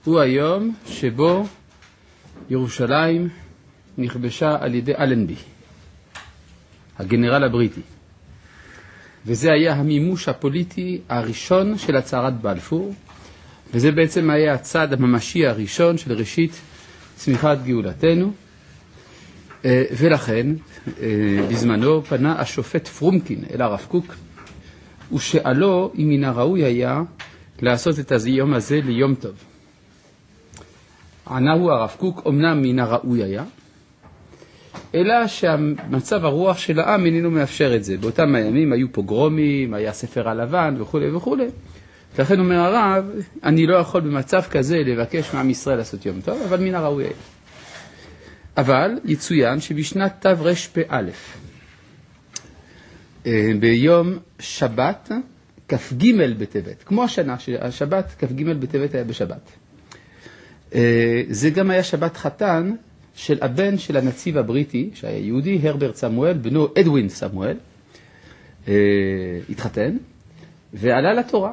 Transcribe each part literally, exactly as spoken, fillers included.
הוא היום שבו ירושלים נכבשה על ידי אלנבי, הגנרל הבריטי. וזה היה המימוש הפוליטי הראשון של הצהרת בלפור, וזה בעצם היה הצעד הממשי הראשון של ראשית צמיחת גאולתנו. ולכן בזמנו פנה השופט פרומקין אל הרב קוק ושאלו אם מן הראוי היה לעשות את היום הזה ליום טוב. ענה הוא הרב קוק, אמנם מן הראוי היה, אלא שהמצב הרוח של העם איננו מאפשר את זה. באותם הימים היו פוגרומים, היה ספר הלבן וכו' וכו'. לכן אומר הרב, אני לא יכול במצב כזה לבקש מעם ישראל לעשות יום טוב, אבל מן הראוי היה. אבל יצוין שבשנת תרפ"א, ביום שבת כ"ג בטבת, כמו השנה, השבת כ"ג בטבת היה בשבת. זה גם היה שבת חתן של הבן של הנציב הבריטי, שהיה יהודי, הרברט סמואל, בנו אדווין סמואל, התחתן, ועלה לתורה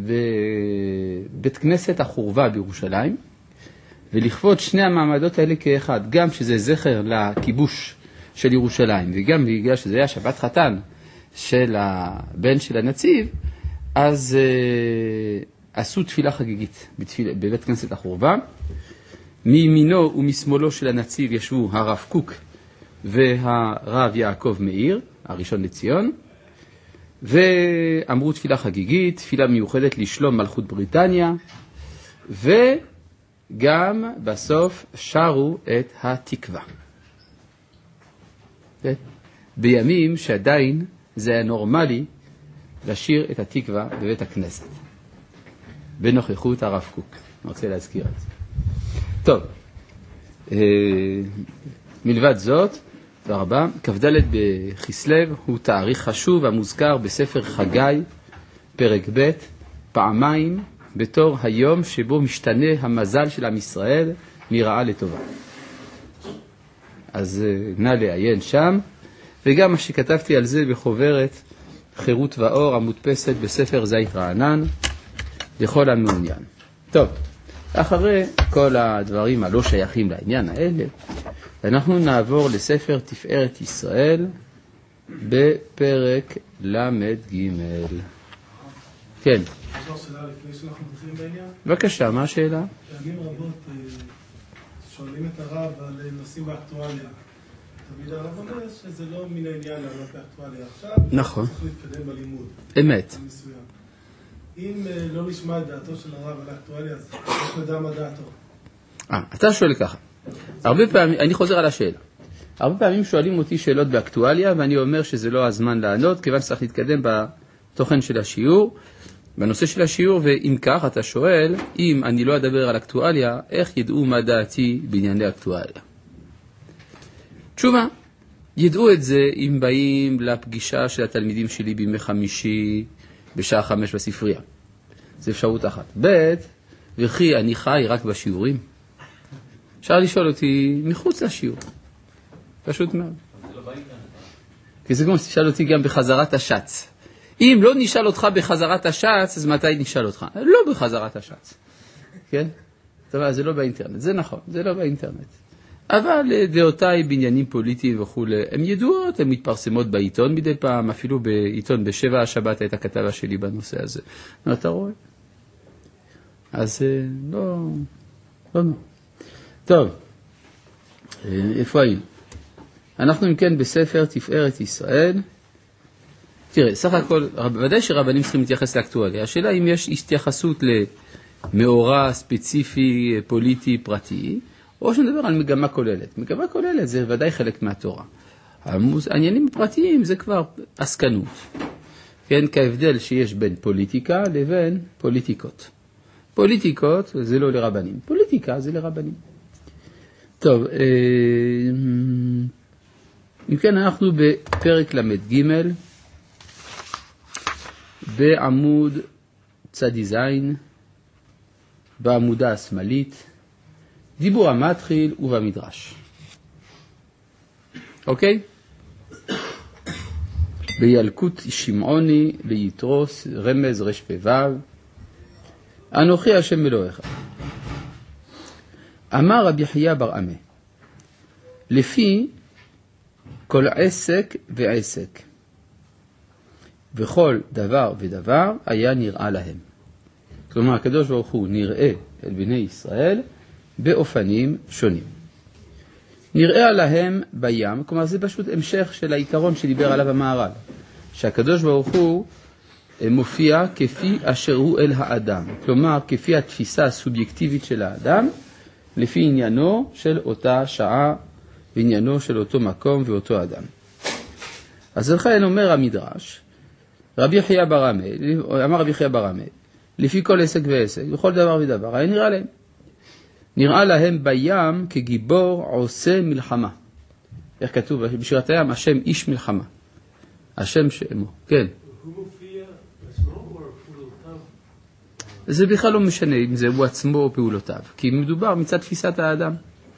בבית כנסת החורבה בירושלים, ולכבוד שני המעמדות האלה כאחד, גם שזה זכר לכיבוש של ירושלים, וגם בגלל שזה היה שבת חתן של הבן של הנציב, אז אה, עשו תפילה חגיגית בתפיל, בבית כנסת החורבה. מימינו ומשמאלו של הנציב ישבו הרב קוק והרב יעקב מאיר, הראשון לציון, ואמרו תפילה חגיגית, תפילה מיוחדת לשלום מלכות בריטניה, וגם בסוף שרו את התקווה. בימים שעדיין זה היה נורמלי לשיר את התקווה בבית הכנסת, בנוכחות הרב קוק. אני רוצה להזכיר את זה. טוב, מלבד זאת, תודה רבה, כ"ד בכסלו הוא תאריך חשוב המוזכר בספר חגי, פרק ב', פעמיים בתור היום שבו משתנה המזל של עם ישראל מרעה לטובה. אז נא לעיין שם, וגם מה שכתבתי על זה בחוברת חירות ואור המודפסת בספר זית רענן, לכל המעוניין. טוב, אחרי כל הדברים הלא שייכים לעניין האלה, אנחנו נעבור לספר תפארת ישראל בפרק למד ג'. כן. אפשר שאלה לפני שאנחנו מתחילים בעניין? בבקשה, מה השאלה? פעמים רבות שואלים את הרב על נושאים באקטואליה. תמיד הרב אומר שזה לא מן העניין לענות באקטואליה עכשיו. נכון. צריך להתקדם בלימוד. אמת. אם לא נשמע את דעתו של הרב על האקטואליה, אז איך נדע מה דעתו? אה, אתה שואל ככה. הרבה פעמים, אני חוזר על השאלה. הרבה פעמים שואלים אותי שאלות באקטואליה, ואני אומר שזה לא הזמן לענות, כיוון שצריך להתקדם בתוכן של השיעור, בנושא של השיעור, ואם כך אתה שואל, אם אני לא אדבר על אקטואליה, איך ידעו מה דעתי בענייני אקטואליה? תשובה, ידעו את זה אם באים לפגישה של התלמידים שלי בימי חמישי, בשעה חמש בספרייה. זו אפשרות אחת. ב' וכי אני חי רק בשיעורים. אפשר לשאול אותי מחוץ לשיעור. פשוט מאוד. כי זה כמו שתשאל אותי גם בחזרת השץ. אם לא נשאל אותך בחזרת השץ, אז מתי נשאל אותך? לא בחזרת השץ. כן? טוב, זה לא באינטרנט. זה נכון, זה לא באינטרנט. אבל דעותיי בעניינים פוליטיים וכו', הן ידועות, הן מתפרסמות בעיתון מדי פעם, אפילו בעיתון בשבע השבת הייתה כתבה שלי בנושא הזה. אתה רואה? אז לא, לא, לא. טוב, איפה היינו? אנחנו אם כן בספר תפארת ישראל. תראה, סך הכל, ודאי שרבנים צריכים להתייחס לאקטואליה. השאלה אם יש התייחסות למאורע ספציפי, פוליטי, פרטי, או שנדבר על מגמה כוללת. מגמה כוללת זה ודאי חלק מהתורה. העניינים הפרטיים זה כבר עסקנות. כן, כהבדל שיש בין פוליטיקה לבין פוליטיקות. פוליטיקות זה לא לרבנים. פוליטיקה זה לרבנים. טוב, אם כן אנחנו בפרק למד ג' בעמוד צדי זין, בעמודה השמאלית, דיבור המתחיל ובמדרש. אוקיי? בילקוט שמעוני ליתרוס רמז רש פ"ו, אנוכי השם אלוהיך. אמר רבי חייא בר עמי, לפי כל עסק ועסק, וכל דבר ודבר היה נראה להם. כלומר, הקדוש ברוך הוא נראה אל בני ישראל באופנים שונים. נראה להם בים, כלומר זה פשוט המשך של העיקרון שדיבר עליו המהר"ל, שהקדוש ברוך הוא מופיע כפי אשר הוא אל האדם, כלומר כפי התפיסה הסובייקטיבית של האדם, לפי עניינו של אותה שעה ועניינו של אותו מקום ואותו אדם. אז לכן אומר המדרש, רבי חייא בר עמי, אמר רבי חייא בר עמי, לפי כל עסק ועסק, בכל דבר ודבר, היה נראה להם. נראה להם בים כגיבור עושה מלחמה. איך כתוב בשירת הים? השם איש מלחמה. השם שמו. כן. הוא מופיע עצמו או פעולותיו? זה בכלל לא משנה אם זה הוא עצמו או פעולותיו, כי מדובר מצד תפיסת האדם.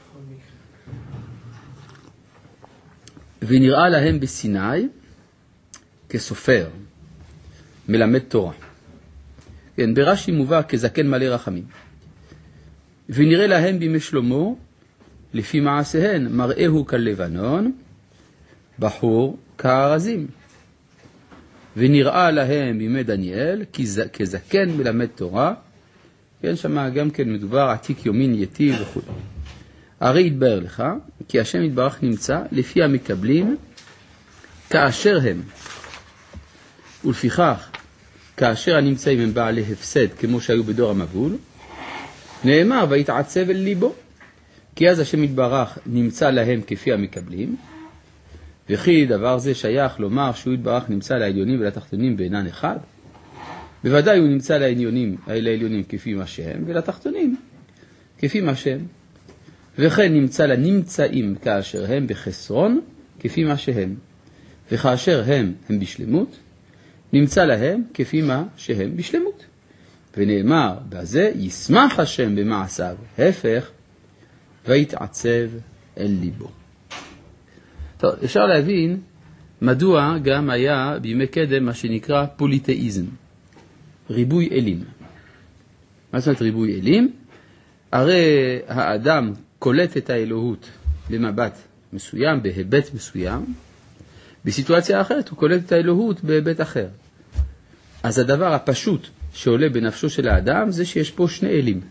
ונראה להם בסיני כסופר, מלמד תורה. כן, ברש"י מובא כזקן מלא רחמים. ונראה להם בימי שלמה, לפי מעשיהן, מראהו כלבנון, בחור כארזים. ונראה להם בימי דניאל, כזקן מלמד תורה, כן, שמה גם כן מדובר עתיק יומין יתי וכו'. הרי יתבהר לך, כי השם יתברך נמצא לפי המקבלים כאשר הם. ולפיכך, כאשר הנמצאים הם בעלי הפסד, כמו שהיו בדור המבול, נאמר ויתעצב אל ליבו, כי אז השם יתברך נמצא להם כפי המקבלים, וכי דבר זה שייך לומר שהוא יתברך נמצא לעליונים ולתחתונים בעינן אחד, בוודאי הוא נמצא לעליונים, לעליונים כפי מה שהם, ולתחתונים כפי מה שהם. וכן נמצא לנמצאים כאשר הם בחסרון כפי מה שהם, וכאשר הם הם בשלמות, נמצא להם כפי מה שהם בשלמות. ונאמר בזה ישמח השם במעשיו, הפך ויתעצב אל ליבו. טוב, אפשר להבין מדוע גם היה בימי קדם מה שנקרא פוליתאיזם, ריבוי אלים. מה זאת אומרת ריבוי אלים? הרי האדם קולט את האלוהות במבט מסוים, בהיבט מסוים, בסיטואציה אחרת הוא קולט את האלוהות בהיבט אחר. אז הדבר הפשוט שעולה בנפשו של האדם זה שיש פה שני אלים.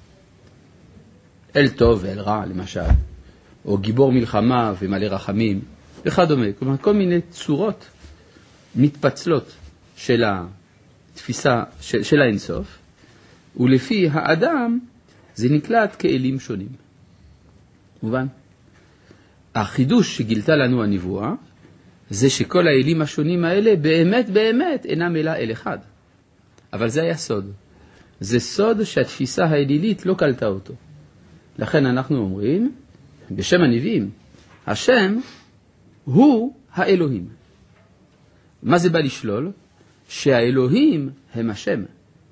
אל טוב ואל רע למשל, או גיבור מלחמה ומלא רחמים וכדומה. כלומר כל מיני צורות מתפצלות של התפיסה של, של האינסוף, ולפי האדם זה נקלט כאלים שונים. מובן? החידוש שגילתה לנו הנבואה זה שכל האלים השונים האלה באמת באמת אינם אלא אל אחד. אבל זה היה סוד. זה סוד שהתפיסה האלילית לא קלטה אותו. לכן אנחנו אומרים, בשם הנביאים, השם הוא האלוהים. מה זה בא לשלול? שהאלוהים הם השם.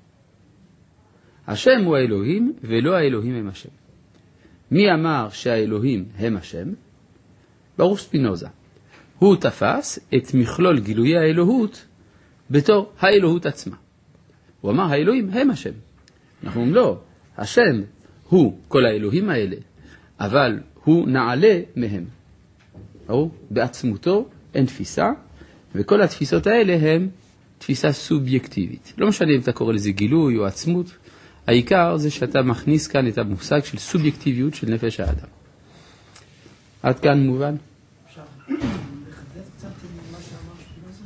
השם הוא האלוהים ולא האלוהים הם השם. מי אמר שהאלוהים הם השם? ברוך ספינוזה. הוא תפס את מכלול גילויי האלוהות בתור האלוהות עצמה. הוא אמר האלוהים הם השם. אנחנו אומרים לא, השם הוא כל האלוהים האלה, אבל הוא נעלה מהם. או, בעצמותו אין תפיסה, וכל התפיסות האלה הן תפיסה סובייקטיבית. לא משנה אם אתה קורא לזה גילוי או עצמות, העיקר זה שאתה מכניס כאן את המושג של סובייקטיביות של נפש האדם. עד כאן מובן? אפשר לחדד קצת מה שאמר שפינוזה?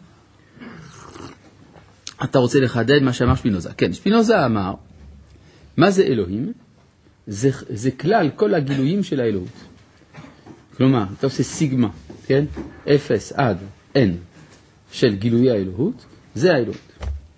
אתה רוצה לחדד מה שאמר שפינוזה? כן, שפינוזה אמר, מה זה אלוהים? זה, זה כלל כל הגילויים של האלוהות. כלומר, אתה עושה סיגמה, כן? אפס עד אין של גילויי האלוהות, זה האלוהות.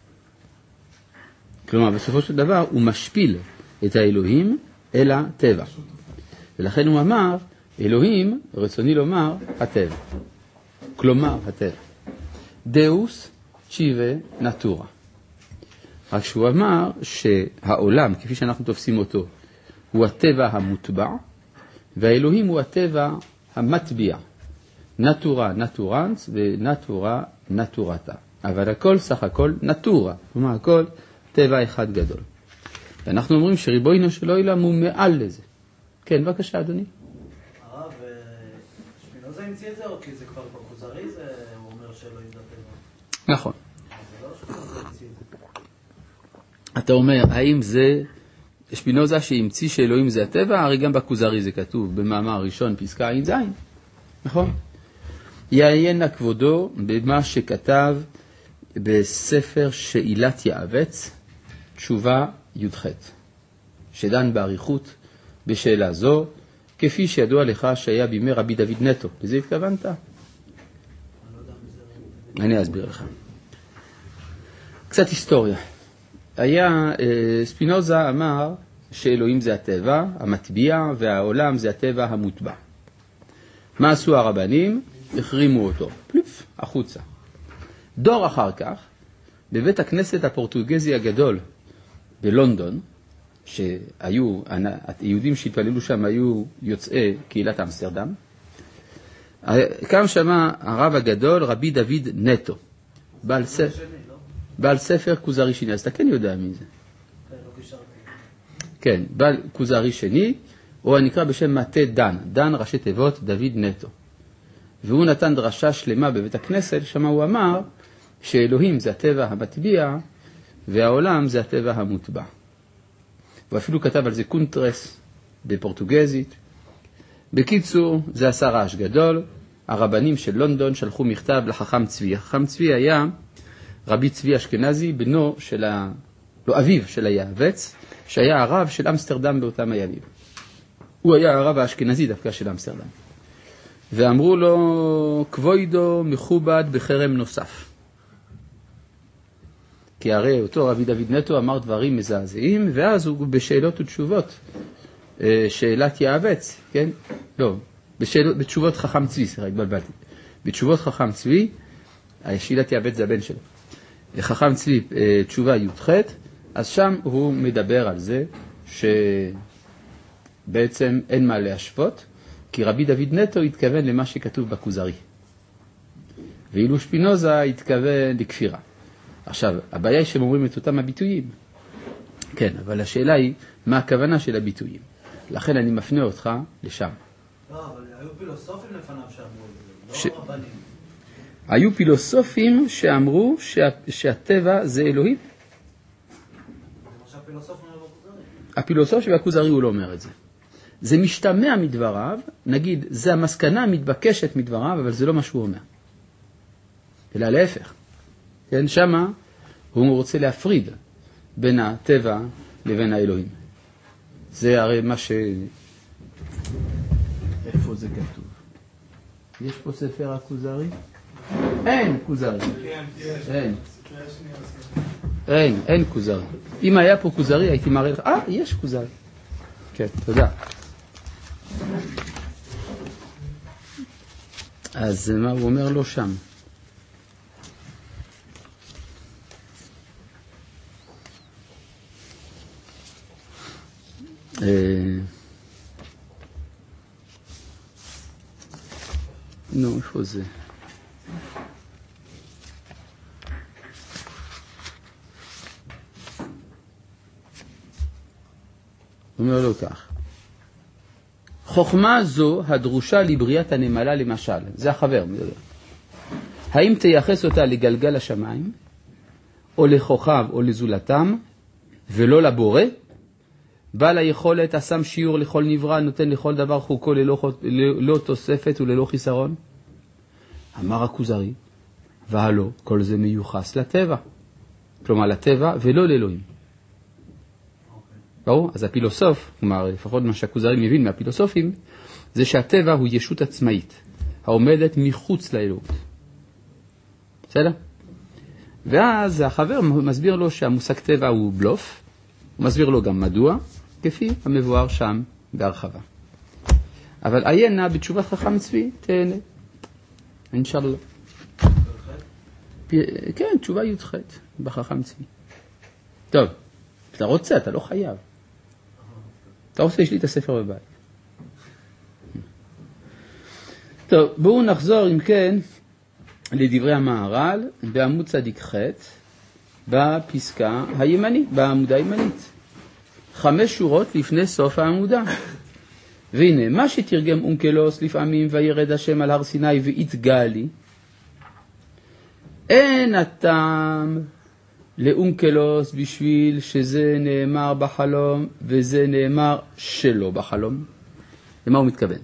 כלומר, בסופו של דבר הוא משפיל את האלוהים אל הטבע. ולכן הוא אמר, אלוהים, רצוני לומר, הטבע. כלומר, הטבע. דאוס צ'יבה נטורה. רק שהוא אמר שהעולם, כפי שאנחנו תופסים אותו, הוא הטבע המוטבע, והאלוהים הוא הטבע המטביע. נטורה, נטורנס, ונטורה, נטורתה. אבל הכל, סך הכל, נטורה. כלומר, הכל טבע אחד גדול. ואנחנו אומרים שריבונו של עולם הוא מעל לזה. כן, בבקשה, אדוני. הרב, שפינוזה המציא את זה, או כי זה כבר בכוזרי, הוא אומר שאלוהים זה הטבע? נכון. זה לא שפינוזה המציא את זה. אתה אומר, האם זה שפינוזה שהמציא שאלוהים זה הטבע? הרי גם בכוזרי זה כתוב, במאמר ראשון, פסקה עין זין. נכון? יעיין נא כבודו במה שכתב בספר שאילת יעבץ, תשובה י"ח, שדן בעריכות בשאלה זו, כפי שידוע לך שהיה בימי רבי דוד נטו. לזה התכוונת? אני אסביר לך. קצת היסטוריה. היה, ספינוזה אמר שאלוהים זה הטבע, המטביע, והעולם זה הטבע המוטבע. מה עשו הרבנים? החרימו אותו. פליף, החוצה. דור אחר כך, בבית הכנסת הפורטוגזי הגדול בלונדון, שהיו, היהודים שהתפללו שם היו יוצאי קהילת אמסטרדם, קם שם הרב הגדול, רבי דוד נטו, בעל ספר, בעל ספר כוזרי שני. אז אתה כן יודע מי זה. כן, בעל כוזרי שני, או הנקרא בשם מטה דן, דן ראשי תיבות דוד נטו. והוא נתן דרשה שלמה בבית הכנסת, שמה הוא אמר שאלוהים זה הטבע המטביע, והעולם זה הטבע המוטבע. הוא אפילו כתב על זה קונטרס בפורטוגזית. בקיצור, זה עשה רעש גדול. הרבנים של לונדון שלחו מכתב לחכם צבי. החכם צבי היה רבי צבי אשכנזי, בנו של ה... לא, אביו של היעבץ, שהיה הרב של אמסטרדם באותם הימים. הוא היה הרב האשכנזי דווקא של אמסטרדם. ואמרו לו, כבודו מכובד בחרם נוסף. כי הרי אותו רבי דוד נטו אמר דברים מזעזעים, ואז הוא בשאלות ותשובות, שאלת יעבץ, כן? לא, בשאלות, בתשובות חכם צבי, סליחה, התבלבלתי. בתשובות חכם צבי, שאלת יעבץ זה הבן שלו. חכם צבי, תשובה י"ח, אז שם הוא מדבר על זה שבעצם אין מה להשוות, כי רבי דוד נטו התכוון למה שכתוב בכוזרי. ואילו שפינוזה התכוון לכפירה. עכשיו, הבעיה היא שהם אומרים את אותם הביטויים. כן, אבל השאלה היא, מה הכוונה של הביטויים? לכן אני מפנה אותך לשם. לא, אבל היו פילוסופים לפניו שאמרו את זה, לא רבנים. היו פילוסופים שאמרו שה... שהטבע זה אלוהים. למשל פילוסופים לא בכוזרי. הפילוסוף שבכוזרי הוא לא אומר את זה. זה משתמע מדבריו, נגיד, זה המסקנה המתבקשת מדבריו, אבל זה לא מה שהוא אומר. אלא להפך. כן, שמה הוא רוצה להפריד בין הטבע לבין האלוהים. זה הרי מה ש... איפה זה כתוב? יש פה ספר הכוזרי? אין כוזרי. אין. אין, אין כוזרי. אם היה פה כוזרי הייתי מראה לך, אה, יש כוזרי. כן, תודה. אז מה הוא אומר לו שם? נו, איפה זה? הוא אומר לו כך. חוכמה זו הדרושה לבריאת הנמלה למשל. זה החבר. האם תייחס אותה לגלגל השמיים, או לכוכב או לזולתם, ולא לבורא? בעל היכולת, השם שיעור לכל נברא, נותן לכל דבר חוקו ללא, ללא תוספת וללא חיסרון. אמר הכוזרי, והלא, כל זה מיוחס לטבע. כלומר, לטבע ולא לאלוהים. ברור? אז הפילוסוף, כלומר, לפחות מה שהכוזרי מבין מהפילוסופים, זה שהטבע הוא ישות עצמאית, העומדת מחוץ לאלוהות. בסדר? ואז החבר מסביר לו שהמושג טבע הוא בלוף, הוא מסביר לו גם מדוע, כפי המבואר שם בהרחבה. אבל עיינה בתשובת חכם צבי, תהנה. אינשאללה. כן, תשובה י"ח בחכם צבי. טוב, אתה רוצה, אתה לא חייב. אתה רוצה, יש לי את הספר בבית. טוב, בואו נחזור אם כן לדברי המהר"ל בעמוד צדיק ח' בפסקה הימנית, בעמודה הימנית. חמש שורות לפני סוף העמודה. והנה, מה שתרגם אונקלוס לפעמים וירד השם על הר סיני והתגלה לי, אין הטעם לאונקלוס בשביל שזה נאמר בחלום וזה נאמר שלא בחלום. למה הוא מתכוון?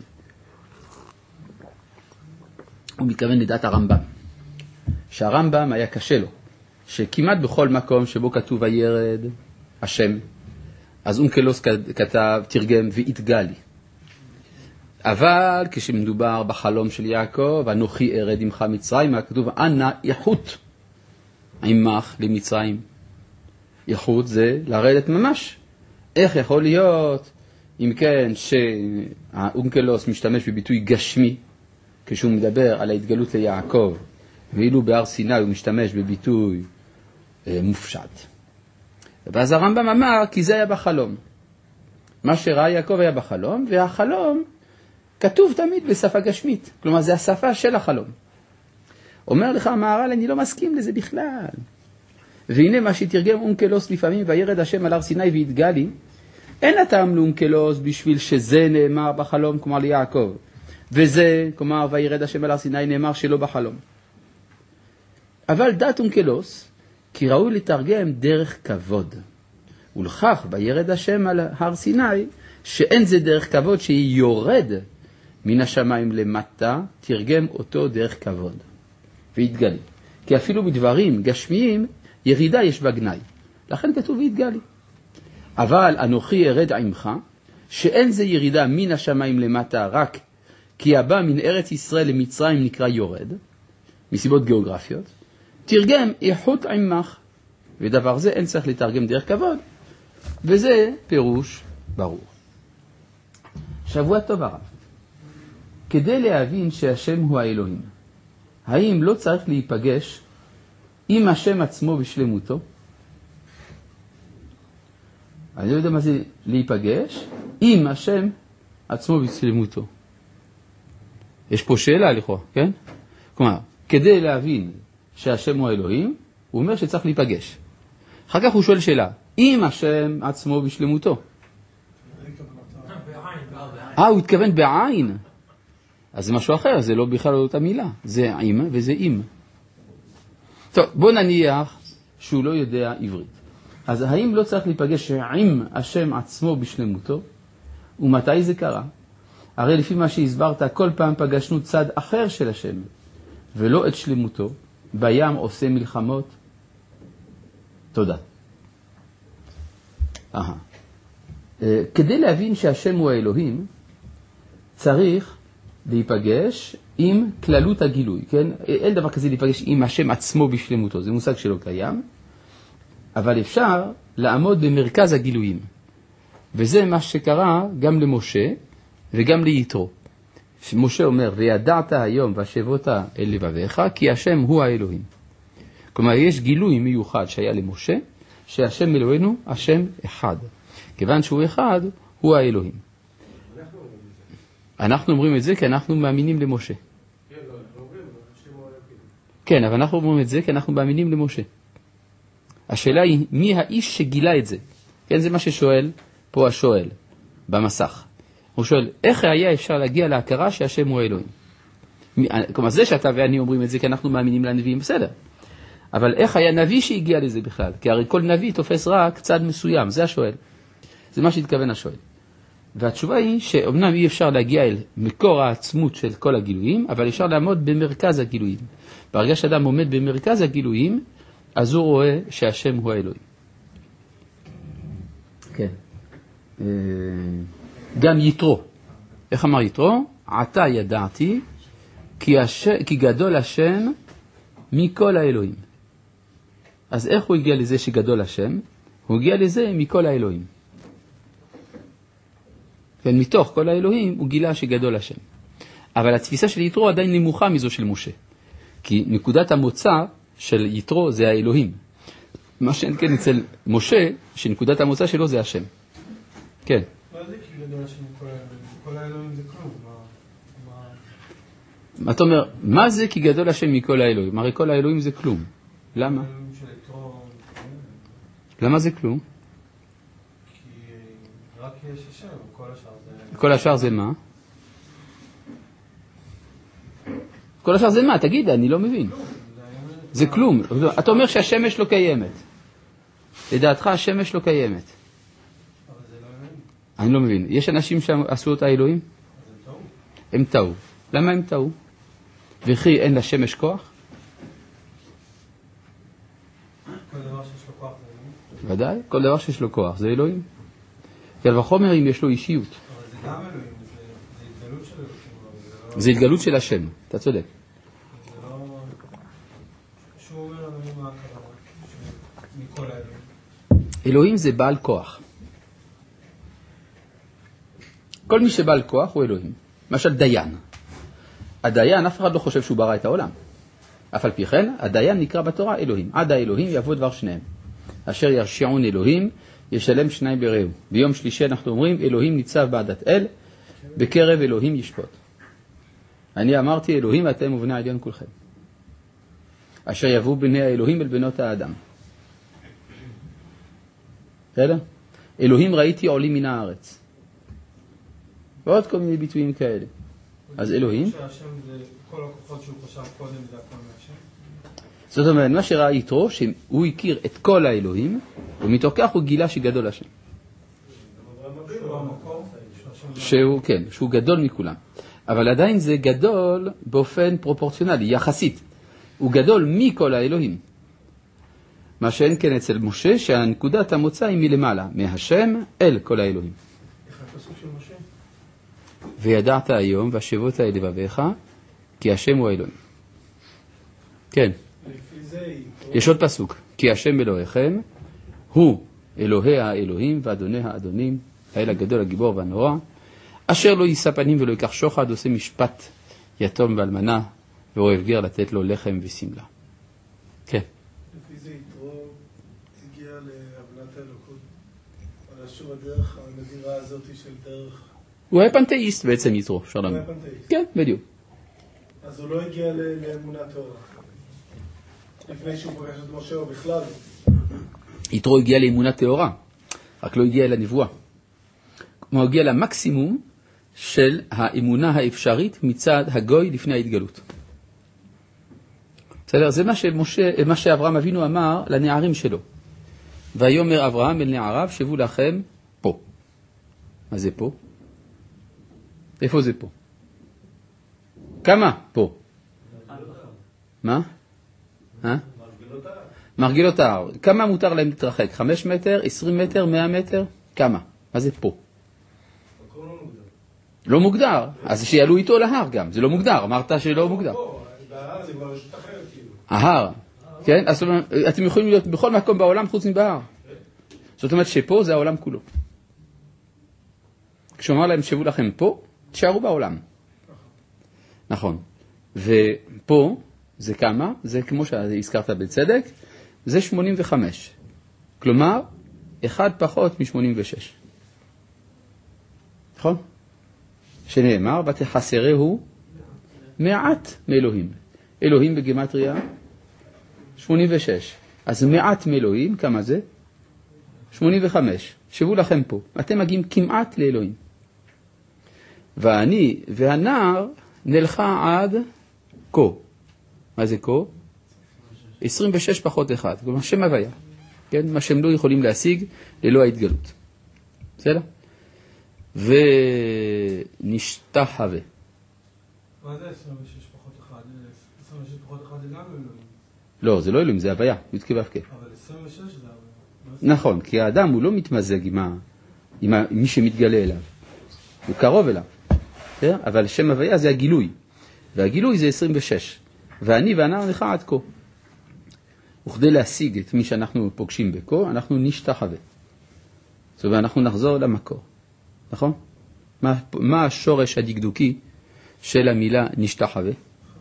הוא מתכוון לדעת הרמב"ם. שהרמב"ם היה קשה לו, שכמעט בכל מקום שבו כתוב הירד השם, אז אונקלוס כתב, תרגם והתגלה לי. אבל כשמדובר בחלום של יעקב, אנוכי ארד עמך מצרים, כתוב אנא איכות עמך למצרים. איכות זה לרדת ממש. איך יכול להיות, אם כן, שהאונקלוס משתמש בביטוי גשמי, כשהוא מדבר על ההתגלות ליעקב, ואילו בהר סיני הוא משתמש בביטוי אה, מופשט. ואז הרמב"ם אמר, כי זה היה בחלום. מה שראה יעקב היה בחלום, והחלום כתוב תמיד בשפה גשמית. כלומר, זה השפה של החלום. אומר לך המהר"ל, אני לא מסכים לזה בכלל. והנה מה שתרגם אונקלוס לפעמים, וירד השם על הר סיני והתגלה לי, אין הטעם לאונקלוס בשביל שזה נאמר בחלום, כלומר ליעקב. וזה, כלומר, וירד השם על הר סיני, נאמר שלא בחלום. אבל דת אונקלוס, כי ראוי לתרגם דרך כבוד. ולכך, וירד השם על הר סיני, שאין זה דרך כבוד שהיא יורד מן השמיים למטה, תרגם אותו דרך כבוד. והתגלה. כי אפילו בדברים גשמיים, ירידה יש בה גנאי. לכן כתוב והתגלה. אבל אנוכי ארד עמך, שאין זה ירידה מן השמיים למטה, רק כי הבא מן ארץ ישראל למצרים נקרא יורד, מסיבות גיאוגרפיות, תרגם איכות עמך, ודבר זה אין צריך לתרגם דרך כבוד, וזה פירוש ברור. שבוע טוב הרב. כדי להבין שהשם הוא האלוהים, האם לא צריך להיפגש עם השם עצמו בשלמותו? אני לא יודע מה זה להיפגש עם השם עצמו בשלמותו. יש פה שאלה לכאורה, כן? כלומר, כדי להבין שהשם הוא האלוהים, הוא אומר שצריך להיפגש. אחר כך הוא שואל שאלה, עם השם עצמו בשלמותו. אה, הוא התכוון בעין. אז זה משהו אחר, זה לא בכלל לא אותה מילה. זה עם וזה עם. טוב, בוא נניח שהוא לא יודע עברית. אז האם לא צריך להיפגש עם השם עצמו בשלמותו? ומתי זה קרה? הרי לפי מה שהסברת, כל פעם פגשנו צד אחר של השם, ולא את שלמותו. בים עושה מלחמות. תודה. אהה. כדי להבין שהשם הוא האלוהים, צריך להיפגש עם כללות הגילוי, כן? אין דבר כזה להיפגש עם השם עצמו בשלמותו, זה מושג שלא קיים, אבל אפשר לעמוד במרכז הגילויים. וזה מה שקרה גם למשה וגם ליתרו. משה אומר, וידעת היום והשבות אל לבביך, כי השם הוא האלוהים. כלומר, יש גילוי מיוחד שהיה למשה, שהשם אלוהינו, השם אחד. כיוון שהוא אחד, הוא האלוהים. אנחנו אומרים את זה כי אנחנו מאמינים למשה. כן, אבל אנחנו אומרים את זה כי אנחנו מאמינים למשה. השאלה היא, מי האיש שגילה את זה? כן, זה מה ששואל פה השואל, במסך. הוא שואל, איך היה אפשר להגיע להכרה שהשם הוא האלוהים? כלומר, זה שאתה ואני אומרים את זה כי אנחנו מאמינים לנביאים, בסדר. אבל איך היה נביא שהגיע לזה בכלל? כי הרי כל נביא תופס רק צד מסוים, זה השואל. זה מה שהתכוון השואל. והתשובה היא שאומנם אי אפשר להגיע אל מקור העצמות של כל הגילויים, אבל אפשר לעמוד במרכז הגילויים. ברגע שאדם עומד במרכז הגילויים, אז הוא רואה שהשם הוא האלוהים. כן. גם יתרו. איך אמר יתרו? עתה ידעתי, כי, הש... כי גדול השם מכל האלוהים. אז איך הוא הגיע לזה שגדול השם? הוא הגיע לזה מכל האלוהים. כן, מתוך כל האלוהים הוא גילה שגדול השם. אבל התפיסה של יתרו עדיין נמוכה מזו של משה. כי נקודת המוצא של יתרו זה האלוהים. מה שאין כן אצל משה, שנקודת המוצא שלו זה השם. כן. מה זה כי גדול השם מכל האלוהים? כל האלוהים זה כלום. מה אתה אומר? מה זה כי גדול השם מכל האלוהים? הרי כל האלוהים זה כלום. למה? האלוהים של יתרו... למה זה כלום? כי רק יש השם, כל השאר זה... כל השאר זה מה? כל השאר זה מה? תגיד, אני לא מבין. זה כלום. אתה אומר שהשמש לא קיימת. לדעתך השמש לא קיימת. אבל זה לא אלוהים. אני לא מבין. יש אנשים שעשו אותה אלוהים? אז הם טעו. הם טעו. למה הם טעו? וכי אין לשמש כוח? כל דבר שיש לו כוח זה אלוהים. ודאי, כל דבר שיש לו כוח זה אלוהים. קל וחומר אם יש לו אישיות. אבל זה גם אלוהים, זה התגלות של אלוהים. זה התגלות של השם, אתה צודק. זה לא... שהוא אומר אלוהים מה הכוונה מכל האלוהים. אלוהים זה בעל כוח. כל מי שבעל כוח הוא אלוהים. למשל דיין. הדיין, אף אחד לא חושב שהוא ברא את העולם. אף על פי כן, הדיין נקרא בתורה אלוהים. עד האלוהים יבוא דבר שניהם. אשר ירשיעון אלוהים, ישלם שניים ברעהו. ביום שלישי אנחנו אומרים, אלוהים ניצב בעדת אל, בקרב אלוהים ישפוט. אני אמרתי, אלוהים אתם ובני העליון כולכם. אשר יבואו בני האלוהים אל בנות האדם. בסדר? אלוהים ראיתי עולים מן הארץ. ועוד כל מיני ביטויים כאלה. אז אלוהים... שהשם זה כל הכוחות שהוא חשב קודם זה הכל מהשם? זאת אומרת, מה שראה יתרו, שהוא הכיר את כל האלוהים, ומתוך כך הוא גילה שגדול השם. שהוא המקור? שהוא, כן, שהוא גדול מכולם. אבל עדיין זה גדול באופן פרופורציונלי, יחסית. הוא גדול מכל האלוהים. מה שאין כן אצל משה, שהנקודת המוצא היא מלמעלה, מהשם אל כל האלוהים. איך הפסוק של משה? וידעת היום והשבות אל לבביך, כי השם הוא האלוהים. כן. לפי זה... יש עוד פסוק. כי השם אלוהיכם, הוא אלוהי האלוהים ואדוני האדונים, האל הגדול, הגיבור והנורא, אשר לא יישא פנים ולא ייקח שוחד, עושה משפט יתום ואלמנה, ואוהב גר לתת לו לחם וסמלה. כן. לפי זה יתרו הגיע להבנת האלוקות. אבל שוב הדרך הנדירה הזאת של דרך... הוא היה פנתאיסט בעצם יתרו, אפשר לומר. הוא היה פנתאיסט. כן, בדיוק. אז הוא לא הגיע לאמונה טהורה. לפני שהוא פגש את משה או בכלל. יתרו הגיע לאמונה טהורה, רק לא הגיע לנבואה. הוא הגיע למקסימום של האמונה האפשרית מצד הגוי לפני ההתגלות. בסדר? זה מה שמשה, מה שאברהם אבינו אמר לנערים שלו. ויאמר אברהם אל נעריו, שבו לכם פה. מה זה פה? איפה זה פה? כמה פה? מה? אה? מרגלות ההר. כמה מותר להם להתרחק? חמש מטר, עשרים מטר, מאה מטר? כמה? מה זה פה? לא מוגדר. אז שיעלו איתו להר גם. זה לא מוגדר. אמרת שלא מוגדר. בהר זה כבר רשות אחרת כאילו. ההר. כן? אז אתם יכולים להיות בכל מקום בעולם חוץ מבהר. זאת אומרת שפה זה העולם כולו. כשאומר להם שבו לכם פה, תשארו בעולם. נכון. ופה זה כמה? זה כמו שהזכרת בצדק, זה שמונים וחמש. כלומר, אחד פחות מ-שמונים ושש. נכון? שנאמר, ותחסרהו מעט מאלוהים. אלוהים בגימטריה, שמונים ושש. אז מעט מאלוהים, כמה זה? שמונים וחמש. שבו לכם פה. אתם מגיעים כמעט לאלוהים. ואני והנער נלכה עד כה. מה זה כה? עשרים ושש פחות אחד. כלומר, שם הוויה. כן? מה שהם לא יכולים להשיג ללא ההתגלות. בסדר? ונשתחווה. מה זה עשרים ושש פחות אחד? עשרים ושש פחות אחד זה גם אלוהים. לא, זה לא אלוהים, זה הוויה. י"ק ו"ק. אבל עשרים ושש זה הוויה. נכון, כי האדם הוא לא מתמזג עם, ה... עם, ה... עם מי שמתגלה אליו. הוא קרוב אליו. אבל שם הוויה זה הגילוי. והגילוי זה עשרים ושש. ואני והנער נלכה עד כה. וכדי להשיג את מי שאנחנו פוגשים בכה, אנחנו נשתחווה. זאת אומרת, אנחנו נחזור למקור. נכון? מה, מה השורש הדקדוקי של המילה נשתחווה?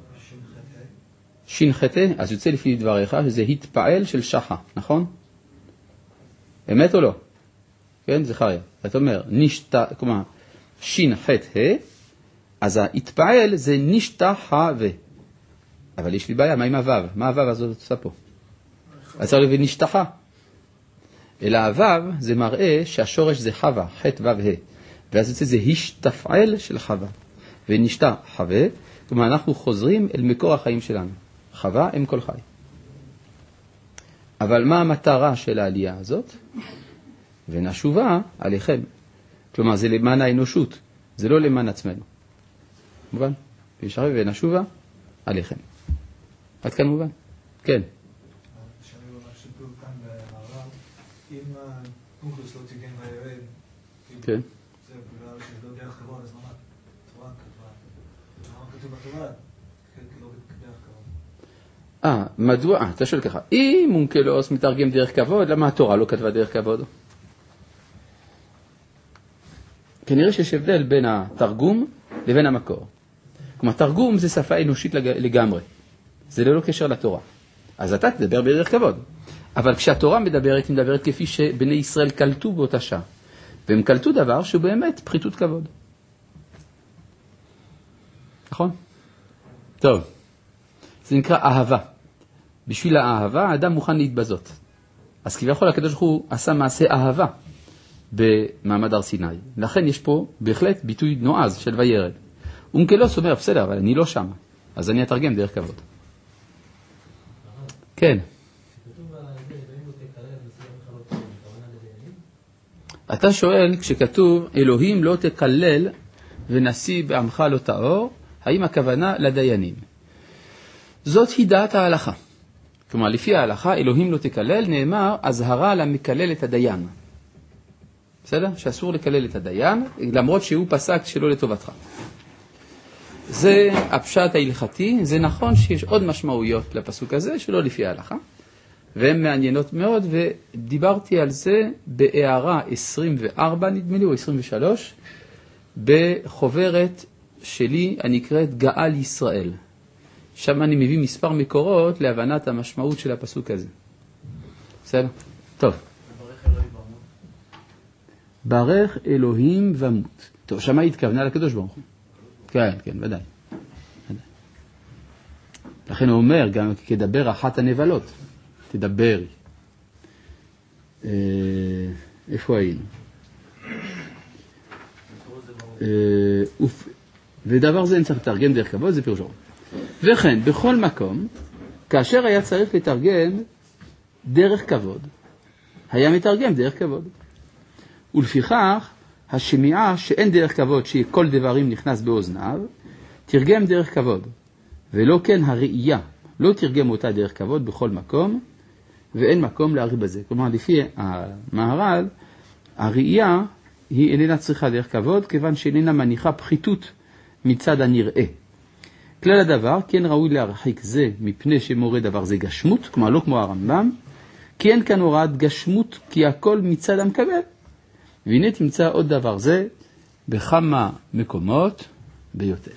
שנחתה. אז יוצא לפי דבריך שזה התפעל של שחה, נכון? אמת או לא? כן, זכריה. אתה אומר, נשת... כלומר, שנחתה, אז ההתפעל זה נשתחווה. אבל יש לי בעיה, מה עם הוו? מה הוו הזאת עושה פה? אז צריך להביא נשתחה. אלא הוו זה מראה שהשורש זה חווה, ח' ו' ה'. ואז יוצא זה השתפעל של חווה. ונשתה חווה, כלומר אנחנו חוזרים אל מקור החיים שלנו. חווה הם כל חי. אבל מה המטרה של העלייה הזאת? ונשובה עליכם. כלומר זה למען האנושות, זה לא למען עצמנו. מובן? וישרה ונשובה עליכם. עד כאן מובן? כן. שאני אומר שכתוב כאן במערב, אם אונקלוס לא תיגן וירד, כן. זה בגלל שזה לא דרך כבוד, אז מה? תורה כתבה. מה כתוב בתורה? לא דרך כבוד. אה, מדוע? אה, אתה שואל ככה. אם אונקלוס מתרגם דרך כבוד, למה התורה לא כתבה דרך כבוד? כנראה שיש הבדל בין התרגום לבין המקור. כלומר, תרגום זה שפה אנושית לגמרי. זה ללא קשר לתורה. אז אתה תדבר בדרך כבוד. אבל כשהתורה מדברת, היא מדברת כפי שבני ישראל קלטו באותה שעה. והם קלטו דבר שהוא באמת פחיתות כבוד. נכון? טוב. זה נקרא אהבה. בשביל האהבה, האדם מוכן להתבזות. אז כביכול הקדוש ברוך הוא עשה מעשה אהבה במעמד הר סיני. לכן יש פה בהחלט ביטוי נועז של וירד. אונקלוס אומר, בסדר, אבל אני לא שם. אז אני אתרגם דרך כבוד. כן. אתה שואל, כשכתוב, אלוהים לא תקלל ונשיא בעמך לא תאור, האם הכוונה לדיינים? זאת היא דעת ההלכה. כלומר, לפי ההלכה, אלוהים לא תקלל, נאמר, הזהרה למקלל את הדיין. בסדר? שאסור לקלל את הדיין, למרות שהוא פסק שלא לטובתך. זה הפשט ההלכתי, זה נכון שיש עוד משמעויות לפסוק הזה, שלא לפי ההלכה, והן מעניינות מאוד, ודיברתי על זה בהערה עשרים וארבע, נדמה לי, או עשרים ושלוש, בחוברת שלי הנקראת גאל ישראל. שם אני מביא מספר מקורות להבנת המשמעות של הפסוק הזה. בסדר? טוב. ברך אלוהים ומות. טוב, שמה התכוונה לקדוש ברוך הוא. כן, כן, ודאי. ודאי. לכן הוא אומר, גם כדבר אחת הנבלות, תדברי. אה, איפה היינו? אה, אוף. ודבר זה אני צריך לתרגם דרך כבוד, זה פירושו. וכן, בכל מקום, כאשר היה צריך לתרגם דרך כבוד, היה מתרגם דרך כבוד. ולפיכך, השמיעה שאין דרך כבוד שכל דברים נכנס באוזניו, תרגם דרך כבוד, ולא כן הראייה, לא תרגם אותה דרך כבוד בכל מקום, ואין מקום להריב בזה. כלומר, לפי המהר"ל, הראייה היא איננה צריכה דרך כבוד, כיוון שאיננה מניחה פחיתות מצד הנראה. כלל הדבר, כן ראוי להרחיק זה מפני שמורה דבר זה גשמות, כלומר לא כמו הרמב"ם, כי אין כאן הוראת גשמות, כי הכל מצד המקבל. והנה תמצא עוד דבר זה בכמה מקומות ביותר.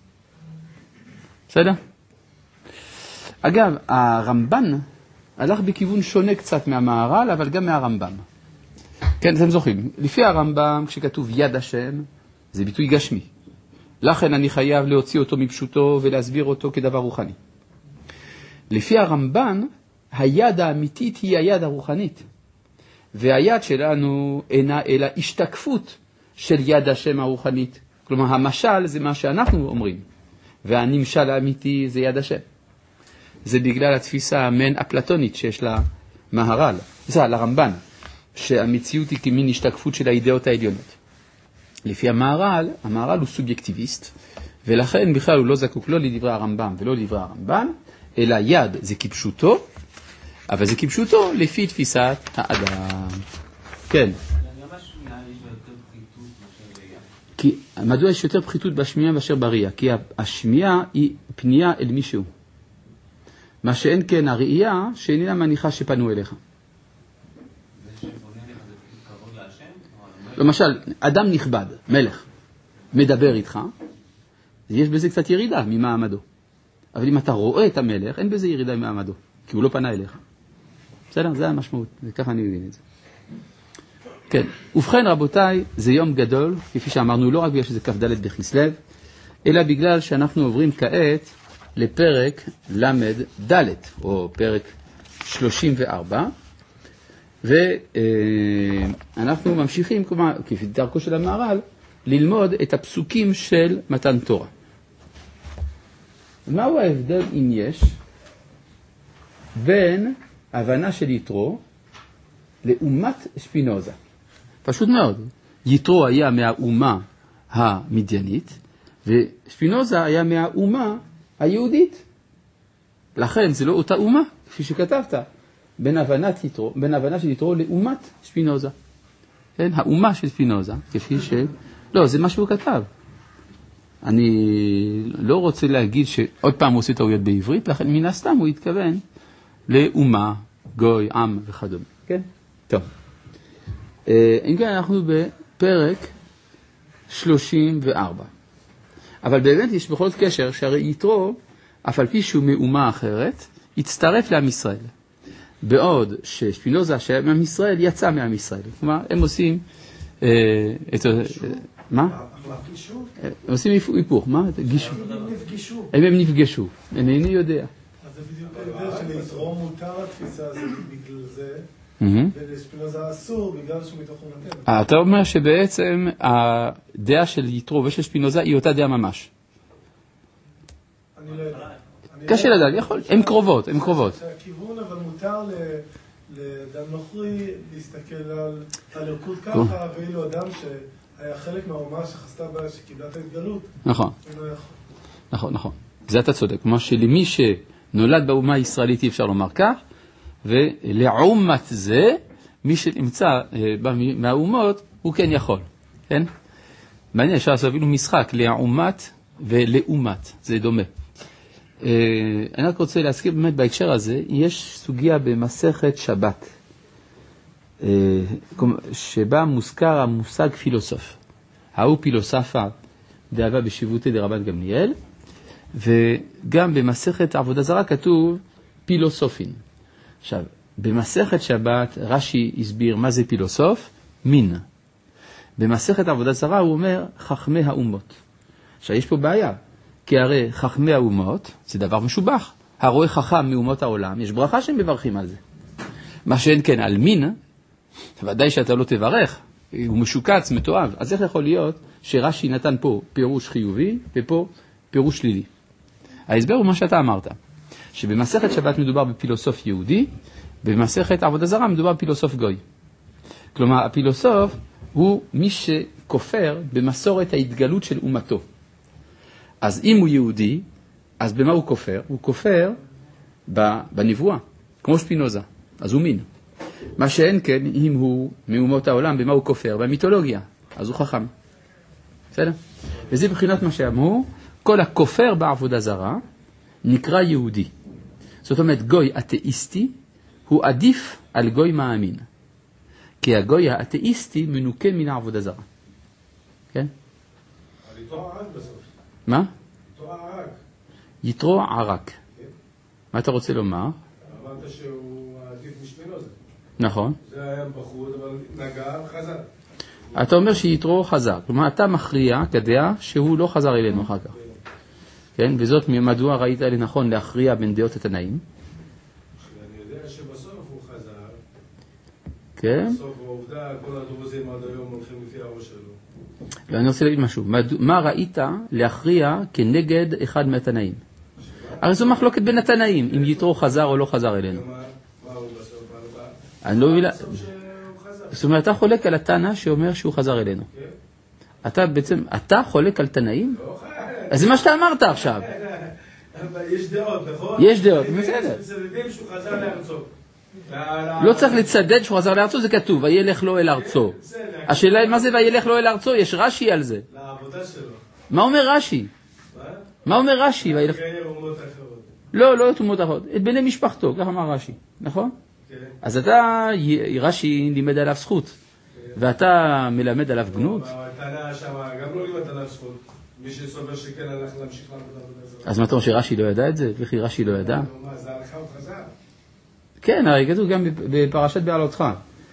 בסדר? אגב, הרמב"ן הלך בכיוון שונה קצת מהמהר"ל, אבל גם מהרמב"ם. כן, אתם זוכרים, לפי הרמב"ם, כשכתוב יד השם, זה ביטוי גשמי. לכן אני חייב להוציא אותו מפשוטו ולהסביר אותו כדבר רוחני. לפי הרמב"ן, היד האמיתית היא היד הרוחנית. והיד שלנו אינה אלא השתקפות של יד השם הרוחנית. כלומר, המשל זה מה שאנחנו אומרים, והנמשל האמיתי זה יד השם. זה בגלל התפיסה המעין אפלטונית שיש לה מהר"ל, זה לרמב"ן, שהמציאות היא כמין השתקפות של האידאות העליונות. לפי המהר"ל, המהר"ל הוא סובייקטיביסט, ולכן בכלל הוא לא זקוק לא לדברי הרמב"ם ולא לדברי הרמב"ן, אלא יד זה כפשוטו, אבל זה כפשוטו לפי תפיסת האדם. כן. כי מדוע יש יותר פחיתות בשמיעה מאשר בראייה? כי השמיעה היא פנייה אל מישהו. מה שאין כן הראייה שאיננה מניחה שפנו אליך. למשל, אדם נכבד, מלך, מדבר איתך, יש בזה קצת ירידה ממעמדו. אבל אם אתה רואה את המלך, אין בזה ירידה ממעמדו, כי הוא לא פנה אליך. בסדר? זה המשמעות, וככה אני מבין את זה. כן, ובכן רבותיי, זה יום גדול, כפי שאמרנו, לא רק בגלל שזה כ"ד בכסלו, אלא בגלל שאנחנו עוברים כעת לפרק למד ד' או פרק שלושים וארבע, ואנחנו ממשיכים, כפי דרכו של המהר"ל, ללמוד את הפסוקים של מתן תורה. מהו ההבדל אם יש בין הבנה של יתרו לאומת שפינוזה? פשוט מאוד. יתרו היה מהאומה המדיינית, ושפינוזה היה מהאומה היהודית. לכן זה לא אותה אומה, כפי שכתבת, בין הבנת יתרו, בין הבנה של יתרו לאומת שפינוזה. כן? האומה של שפינוזה, כפי ש... לא, זה מה שהוא כתב. אני לא רוצה להגיד שעוד פעם הוא עושה טעויות בעברית, לכן מן הסתם הוא התכוון לאומה, גוי, עם וכדומה. כן? טוב. אם כן, אנחנו בפרק שלושים וארבע. אבל באמת יש בכל זאת קשר שהרי יתרו, אף על פי שהוא מאומה אחרת, הצטרף לעם ישראל. בעוד ששפינוזה שהיה מעם ישראל יצא מעם ישראל. כלומר, הם עושים אה, את... אה, מה? הם עושים היפוך. מה? גישו. הם הם נפגשו. אינני יודע. אז זה בדיוק ההבדל שליתרו מותר התפיסה הזאת בגלל זה, ולשפינוזה אסור בגלל שהוא מתוך אומתנו. אתה אומר שבעצם הדעה של יתרו ושל שפינוזה היא אותה דעה ממש. אני לא יודע. קשה לדעת, יכול, הן קרובות, הן קרובות. הכיוון, אבל מותר לאדם נוכרי להסתכל על ערכות ככה, ואילו אדם שהיה חלק מהאומה שחסתה בה, שקיבלה את ההתגלות. נכון. נכון, נכון. זה אתה צודק. כמו שלמי שנולד באומה הישראלית אי אפשר לומר כך, ולעומת זה, מי שנמצא מהאומות, הוא כן יכול. כן? מעניין, אפשר לעשות אפילו משחק, לעומת ולעומת. זה דומה. אני רק רוצה להזכיר באמת בהקשר הזה, יש סוגיה במסכת שבת, שבה מוזכר המושג פילוסוף. ההוא פילוספה דאבה בשיבותי דרבן גמליאל, וגם במסכת עבודה זרה כתוב פילוסופין. עכשיו, במסכת שבת רש"י הסביר מה זה פילוסוף, מין. במסכת עבודה זרה הוא אומר חכמי האומות. עכשיו, יש פה בעיה. כי הרי חכמי האומות זה דבר משובח. הרואה חכם מאומות העולם, יש ברכה שהם מברכים על זה. מה שאין כן על מין, ודאי שאתה לא תברך, הוא משוקץ, מתואב. אז איך יכול להיות שרש"י נתן פה פירוש חיובי ופה פירוש שלילי? ההסבר הוא מה שאתה אמרת, שבמסכת שבת מדובר בפילוסוף יהודי, במסכת עבודה זרה מדובר בפילוסוף גוי. כלומר, הפילוסוף הוא מי שכופר במסורת ההתגלות של אומתו. אז אם הוא יהודי, אז במה הוא כופר? הוא כופר בנבואה, כמו שפינוזה. אז הוא מין. מה שאין כן, אם הוא מאומות העולם, במה הוא כופר? במיתולוגיה. אז הוא חכם. בסדר? וזה בחינת מה שאמרו, כל הכופר בעבודה זרה נקרא יהודי. זאת אומרת, גוי אתאיסטי הוא עדיף על גוי מאמין. כי הגוי האתאיסטי מנוקה מן העבודה זרה. כן? אבל יתרו ערק בסוף. מה? יתרו ערק. יתרו ערק. כן. מה אתה רוצה לומר? אמרת שהוא עדיף משפינוזה. נכון. זה היה בחוץ, אבל נגע וחזר. אתה אומר שיתרו חזר. כלומר, אתה מכריע כדעה שהוא לא חזר אלינו אחר כך. כן? וזאת מדוע ראית לנכון להכריע בין דעות התנאים? אני יודע שבסוף הוא חזר. כן? בסוף העובדה, כל הדרוזים עד היום הולכים לפי הראש שלו. לא, אני רוצה להגיד משהו. מה ראית להכריע כנגד אחד מהתנאים? הרי זו מחלוקת בין התנאים, אם יתרו חזר או לא חזר אלינו. מה הוא בסוף? אני לא מבינה. בסוף שהוא חזר. זאת אומרת, אתה חולק על התנא שאומר שהוא חזר אלינו. כן. אתה בעצם, אתה חולק על תנאים? לא חלק. אז זה מה שאתה אמרת עכשיו. יש דעות, נכון? יש דעות, בסדר. מצדדים שהוא חזר לארצו. לא צריך לצדד שהוא חזר לארצו, זה כתוב, וילך לו אל ארצו. השאלה היא מה זה וילך לו אל ארצו, יש רש"י על זה. לעבודה שלו. מה אומר רש"י? מה אומר רש"י? וילך... אומות אחרות. לא, לא את אומות אחרות, את בני משפחתו, כך אמר רש"י, נכון? כן. אז אתה, רש"י לימד עליו זכות, ואתה מלמד עליו גנות? הטענה שם, גם לא לימד עליו זכות. מי שסובר שכן הלך להמשיך לעבודה זרה. אז מה אתה אומר שרש"י לא ידע את זה? וכי רש"י לא ידע? מה, זה הלכה הוא חזר? כן, הרי כתוב גם בפרשת בעלותך,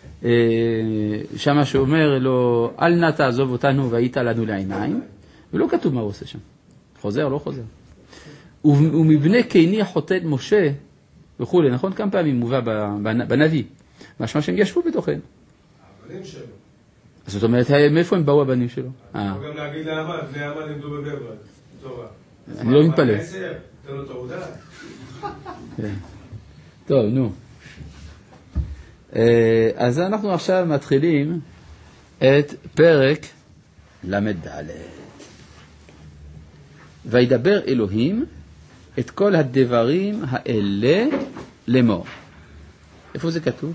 שמה שאומר לו, אל נא תעזוב אותנו והיית לנו לעיניים, ולא כתוב מה הוא עושה שם. חוזר, לא חוזר. ומבנה קיני חוטאת משה, וכו', נכון? כמה פעמים מובא בנביא. משמע שהם ישבו בתוכנו. הבנים שלו. אז זאת אומרת, מאיפה הם באו הבנים שלו? אני יכול גם להגיד לאמן, בני אמן לימדו בברמן. טובה. אני לא מתפלא. תן לו תעודה. טוב, נו. אז אנחנו עכשיו מתחילים את פרק למד ד'. וידבר אלוהים את כל הדברים האלה לאמור. איפה זה כתוב?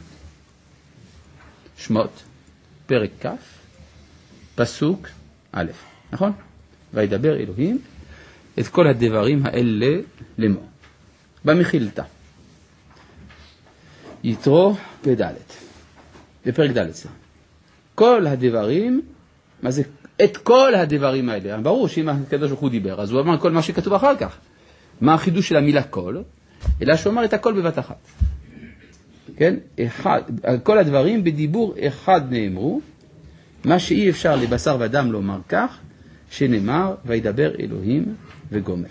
שמות, פרק כ', פסוק א', נכון? וידבר אלוהים את כל הדברים האלה לאמור. במחילתא. יתרו פ"ד. בפרק ד'. כל הדברים, מה זה? את כל הדברים האלה. ברור שאם הקדוש ברוך הוא דיבר, אז הוא אמר כל מה שכתוב אחר כך. מה החידוש של המילה כל? אלא שהוא אמר את הכל בבת אחת. כן? אחד, כל הדברים בדיבור אחד נאמרו, מה שאי אפשר לבשר ודם לומר כך, שנאמר וידבר אלוהים וגומר.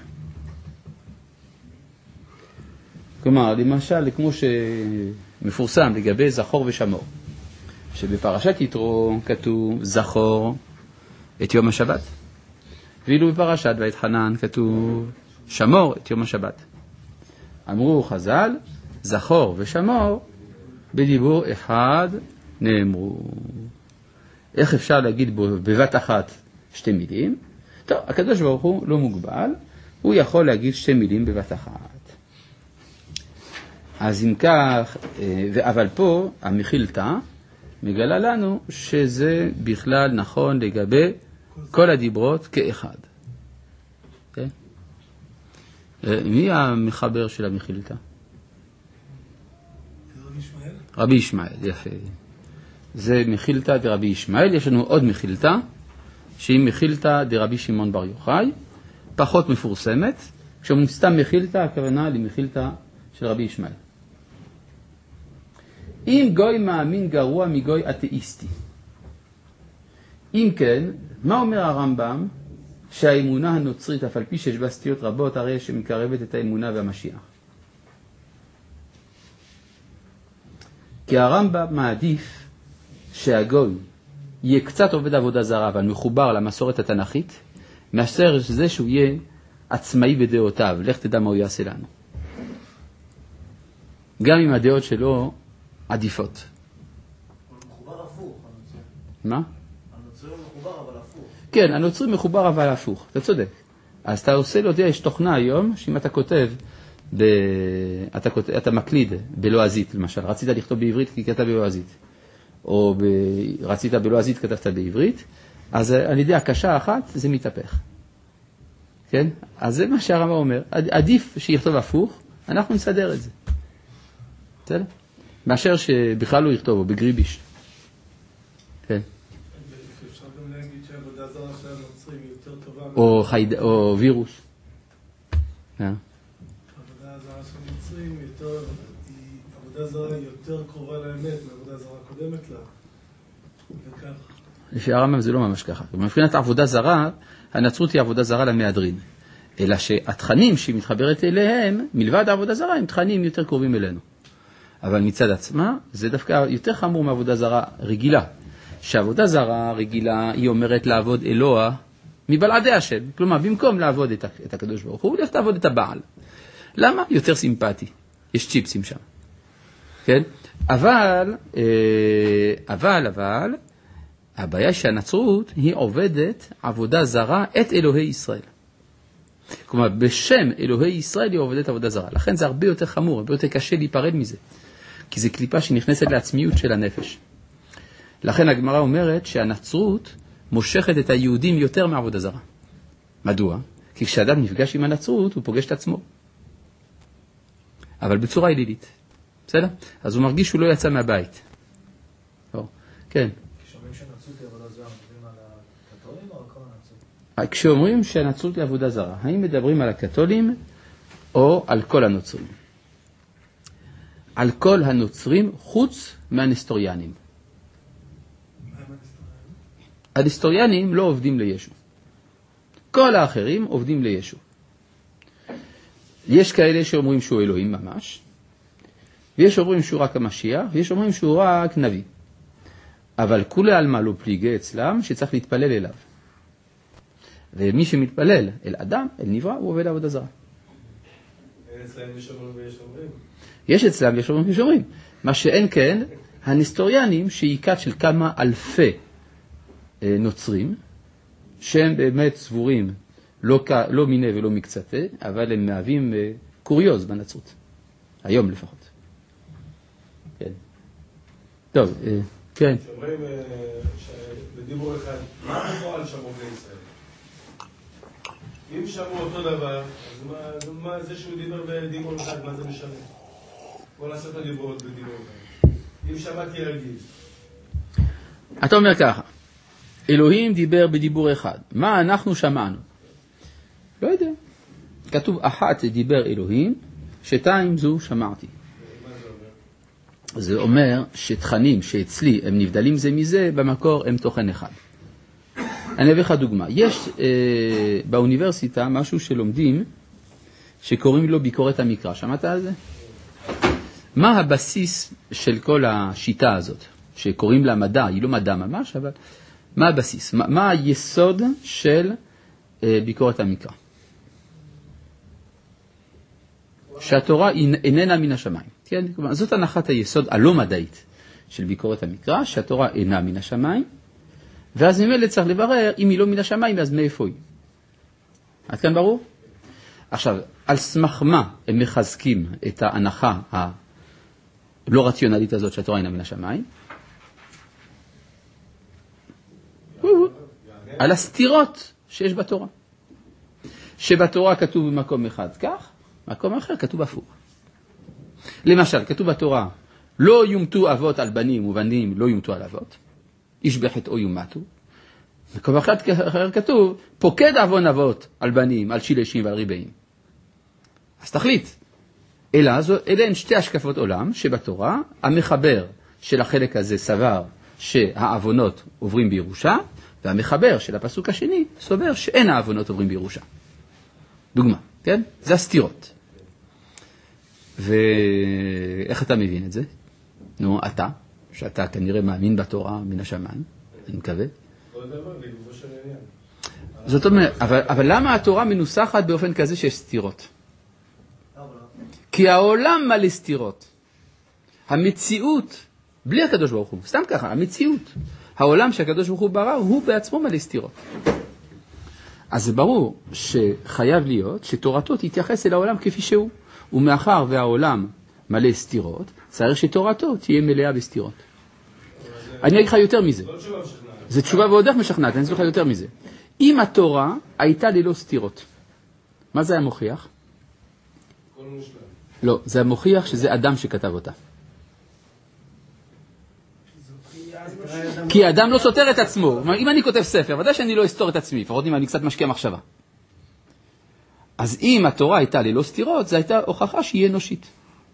כלומר, למשל, כמו שמפורסם לגבי זכור ושמור, שבפרשת יתרו כתוב זכור את יום השבת, ואילו בפרשת ויתחנן כתוב שמור את יום השבת. אמרו חז"ל, זכור ושמור בדיבור אחד נאמרו. איך אפשר להגיד בבת אחת שתי מילים? טוב, הקדוש ברוך הוא לא מוגבל, הוא יכול להגיד שתי מילים בבת אחת. אז אם כך, אבל פה המחילתא מגלה לנו שזה בכלל נכון לגבי כל הדיברות כאחד. כן? מי המחבר של המחילתא? רבי ישמעאל. רבי ישמעאל, יפה. זה מחילתא דרבי ישמעאל. יש לנו עוד מחילתא, שהיא מחילתא דרבי שמעון בר יוחאי, פחות מפורסמת. כשאומרים סתם מחילתא, הכוונה למחילתא של רבי ישמעאל. אם גוי מאמין גרוע מגוי אתאיסטי. אם כן, מה אומר הרמב"ם? שהאמונה הנוצרית, אף על פי שיש בה סטיות רבות, הרי שמקרבת את האמונה והמשיח. כי הרמב"ם מעדיף שהגוי יהיה קצת עובד עבודה זרה, אבל מחובר למסורת התנ"כית, מאשר זה שהוא יהיה עצמאי בדעותיו. לך תדע מה הוא יעשה לנו. גם אם הדעות שלו עדיפות. הוא מחובר הפוך, הנוצרי. מה? הנוצרי הוא מחובר אבל הפוך. כן, הנוצרי מחובר אבל הפוך, אתה צודק. אז אתה עושה לו, יש תוכנה היום, שאם אתה כותב, ב... אתה, כותב, אתה מקליד בלועזית, למשל, רצית לכתוב בעברית כי כתב בלועזית, או ב... רצית בלועזית כתבת בעברית, אז על ידי הקשה אחת זה מתהפך. כן? אז זה מה שהרמב"ם אומר, עדיף שיכתוב הפוך, אנחנו נסדר את זה. בסדר? מאשר שבכלל לא יכתוב, או בגריביש. כן. אפשר גם להגיד שהעבודה זרה של הנוצרים היא יותר טובה. או, חייד... או וירוס. העבודה זרה של הנוצרים יותר... היא... עבודה זרה היא יותר קרובה לאמת מעבודה זרה קודמת לה. וכך. לפי הרמב"ם זה לא ממש ככה. מבחינת עבודה זרה, הנצרות היא עבודה זרה למהדרין. אלא שהתכנים שהיא מתחברת אליהם, מלבד העבודה זרה, הם תכנים יותר קרובים אלינו. אבל מצד עצמה, זה דווקא יותר חמור מעבודה זרה רגילה. שעבודה זרה רגילה, היא אומרת לעבוד אלוה מבלעדי השם. כלומר, במקום לעבוד את, את הקדוש ברוך הוא, הוא הולך לעבוד את הבעל. למה? יותר סימפטי. יש צ'יפסים שם. כן? אבל, אבל, אבל, הבעיה שהנצרות היא עובדת עבודה זרה את אלוהי ישראל. כלומר, בשם אלוהי ישראל היא עובדת עבודה זרה. לכן זה הרבה יותר חמור, הרבה יותר קשה להיפרד מזה. כי זה קליפה שנכנסת לעצמיות של הנפש. לכן הגמרא אומרת שהנצרות מושכת את היהודים יותר מעבודה זרה. מדוע? כי כשאדם נפגש עם הנצרות, הוא פוגש את עצמו. אבל בצורה אלילית. בסדר? אז הוא מרגיש שהוא לא יצא מהבית. לא. כן. כשאומרים שהנצרות היא עבודה זרה, מדברים על הקתולים או על כל הנצרות? כשאומרים שהנצרות היא עבודה זרה, האם מדברים על הקתולים או על כל הנוצרים? על כל הנוצרים חוץ מהנסטוריאנים. הנסטוריאנים לא עובדים לישו. כל האחרים עובדים לישו. יש כאלה שאומרים שהוא אלוהים ממש, ויש אומרים שהוא רק המשיח, ויש אומרים שהוא רק נביא. אבל כולי עלמא לא פליגי אצלם שצריך להתפלל אליו. ומי שמתפלל אל אדם, אל נברא, הוא עובד עבודה זרה. אצלם יש אומרים ויש אומרים. יש אצלם, יש אומרים ויש אומרים. מה שאין כן, הנסטוריאנים, שהיא כת של כמה אלפי נוצרים, שהם באמת סבורים, לא, לא מיני ולא מקצתה, אבל הם מהווים קוריוז בנצרות. היום לפחות. כן. טוב, כן. שאומרים בדיבור אחד, מה בפועל שמעו בישראל? אם שמעו אותו דבר, אז מה זה שהוא דיבר בדיבור אחד, מה זה משנה? בוא נעשה את הדיבורות בדיבור אחד. אם שמעתי רגיל. אתה אומר ככה, אלוהים דיבר בדיבור אחד. מה אנחנו שמענו? לא יודע. כתוב אחת דיבר אלוהים, שתיים זו שמעתי. מה זה אומר? זה אומר שתכנים שאצלי הם נבדלים זה מזה, במקור הם תוכן אחד. אני אביא לך דוגמה. יש אה, באוניברסיטה משהו שלומדים, שקוראים לו ביקורת המקרא. שמעת על זה? מה הבסיס של כל השיטה הזאת, שקוראים לה מדע, היא לא מדע ממש, אבל מה הבסיס? מה, מה היסוד של אה, ביקורת המקרא? שהתורה איננה מן השמיים. כן? זאת הנחת היסוד הלא מדעית של ביקורת המקרא, שהתורה אינה מן השמיים, ואז ממילא צריך לברר, אם היא לא מן השמיים, אז מאיפה היא? עד כאן ברור? עכשיו, על סמך מה הם מחזקים את ההנחה הלא רציונלית הזאת שהתורה אינה מן השמיים? על הסתירות שיש בתורה. שבתורה כתוב במקום אחד כך, מקום אחר כתוב הפוך. למשל, כתוב בתורה, לא יומתו אבות על בנים ובנים לא יומתו על אבות, איש בחטאו יומתו. מקום אחר כתוב, פוקד אבון אבות על בנים, על שילשים ועל ריבעים. אז תחליט. אלא, אלה הן שתי השקפות עולם שבתורה, המחבר של החלק הזה סבר שהאבונות עוברים בירושה, והמחבר של הפסוק השני סובר שאין האבונות עוברים בירושה. דוגמה, כן? זה הסתירות. ואיך אתה מבין את זה? נו, אתה, שאתה כנראה מאמין בתורה מן השמיים, אני מקווה. כל דבר, בגבו של עניין. זאת אומרת, אבל, אבל למה התורה מנוסחת באופן כזה שיש סתירות? כי העולם מלא סתירות. המציאות, בלי הקדוש ברוך הוא, סתם ככה, המציאות, העולם שהקדוש ברוך הוא ברא, הוא בעצמו מלא סתירות. אז זה ברור שחייב להיות שתורתו תתייחס אל העולם כפי שהוא. ומאחר והעולם מלא סתירות, צריך שתורתו תהיה מלאה בסתירות. אני אגיד לך יותר מזה. זה תשובה ועוד איך משכנעת, אני אגיד לך יותר מזה. אם התורה הייתה ללא סתירות, מה זה היה מוכיח? כל מושלם. לא, זה מוכיח שזה אדם שכתב אותה. כי האדם לא סותר את עצמו. אם אני כותב ספר, ודאי שאני לא אסתור את עצמי, לפחות אם אני קצת משקיע מחשבה. אז אם התורה הייתה ללא סתירות, זו הייתה הוכחה שהיא אנושית.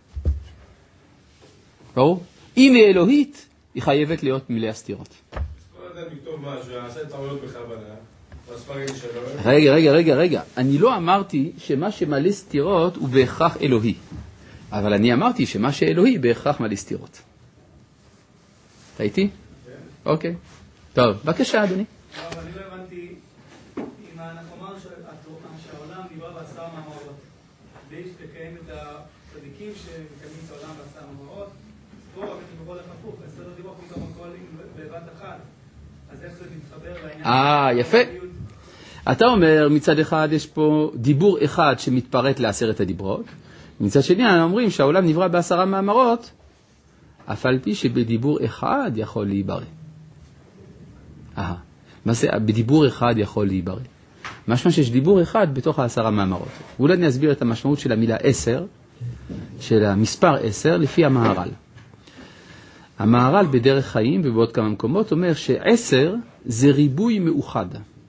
ברור? אם היא אלוהית, היא חייבת להיות מלאה סתירות. כל אדם יכתוב משהו, יעשה טעויות בכוונה, בספרים שלו. רגע, רגע, רגע, רגע. אני לא אמרתי שמה שמלא סתירות הוא בהכרח אלוהי. אבל אני אמרתי שמה שאלוהי בהכרח מלא סתירות. אתה איתי? כן. אוקיי. טוב, בבקשה, אדוני. אבל אני לא הבנתי, אם אנחנו אמרנו שהעולם נברא בעשרה מאמרות, ויש לקיים את הצדיקים שמקיימים את העולם בעשרה מאמרות, פה רק אני בכל הפוך, הסדר דיבור פתאום הכל בבת אחת. אז איך זה מתחבר לעניין? אה, יפה. אתה אומר, מצד אחד יש פה דיבור אחד שמתפרט לעשרת הדיברות, מצד שני אנחנו אומרים שהעולם נברא בעשרה מאמרות, אף על פי שבדיבור אחד יכול להיברא. אהה, מה זה בדיבור אחד יכול להיברא? משמע שיש דיבור אחד בתוך העשרה מאמרות. ואולי אני אסביר את המשמעות של המילה עשר, של המספר עשר, לפי המהר"ל. המהר"ל בדרך חיים ובעוד כמה מקומות אומר שעשר זה ריבוי מאוחד.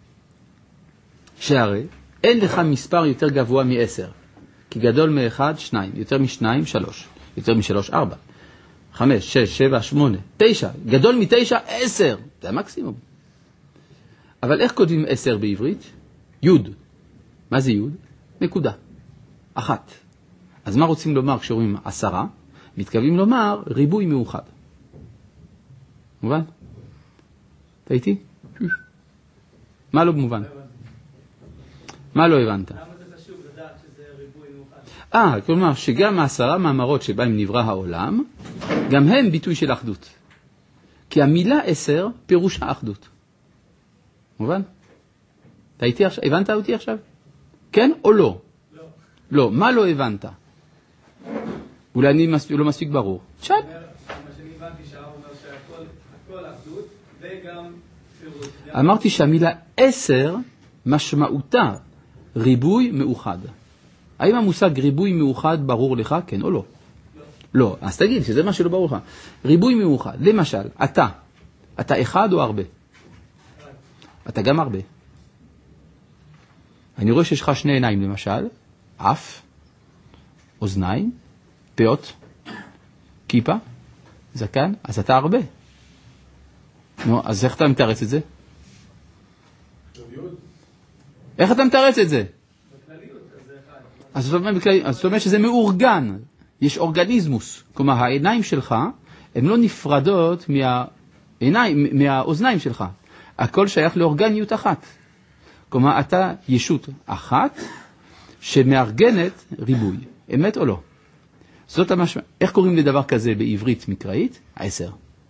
שהרי אין לך מספר יותר גבוה מעשר. כי גדול מאחד, שניים. יותר משניים, שלוש. יותר משלוש, ארבע. חמש, שש, שבע, שמונה. תשע. גדול מתשע, עשר. זה המקסימום. אבל איך כותבים עשר בעברית? יוד. מה זה יוד? נקודה. אחת. אז מה רוצים לומר כשאומרים עשרה? מתכוונים לומר ריבוי מאוחד. מובן? אתה איתי? מה לא מובן? מה לא הבנת? למה זה חשוב לדעת שזה ריבוי מאוחד? אה, כלומר שגם העשרה מאמרות שבהם נברא העולם, גם הם ביטוי של אחדות. כי המילה עשר פירושה אחדות. מובן? אתה איתי עכשיו? הבנת אותי עכשיו? כן או לא? לא. לא. מה לא הבנת? אולי אני מספיק, לא מספיק ברור. שאל. מה שאני הבנתי שהרב אומר שהכל אחדות וגם פירוט. אמרתי שהמילה עשר משמעותה ריבוי מאוחד. האם המושג ריבוי מאוחד ברור לך? כן או לא? לא. לא. אז תגיד שזה מה שלא ברור לך. ריבוי מאוחד. למשל, אתה. אתה אחד או הרבה? אתה גם הרבה. אני רואה שיש לך שני עיניים למשל, אף, אוזניים, פאות, כיפה, זקן, אז אתה הרבה. נו, אז איך אתה מתארץ את זה? איך אתה מתארץ את זה? אז זאת אומרת שזה מאורגן, יש אורגניזמוס. כלומר, העיניים שלך הן לא נפרדות מהעיניים, מהאוזניים שלך. הכל שייך לאורגניות אחת. כלומר, אתה ישות אחת שמארגנת ריבוי. אמת או לא? זאת המשמעות. איך קוראים לדבר כזה בעברית מקראית? העשר.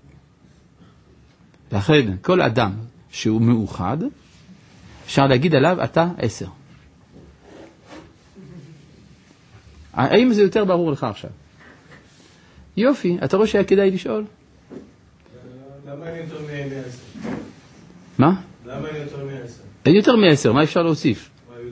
לכן, כל אדם שהוא מאוחד, אפשר להגיד עליו, אתה עשר. האם זה יותר ברור לך עכשיו? יופי, אתה רואה שהיה כדאי לשאול? למה אין יותר מעשר? מה? למה אין יותר מעשר? אין יותר מעשר, מה אפשר להוסיף?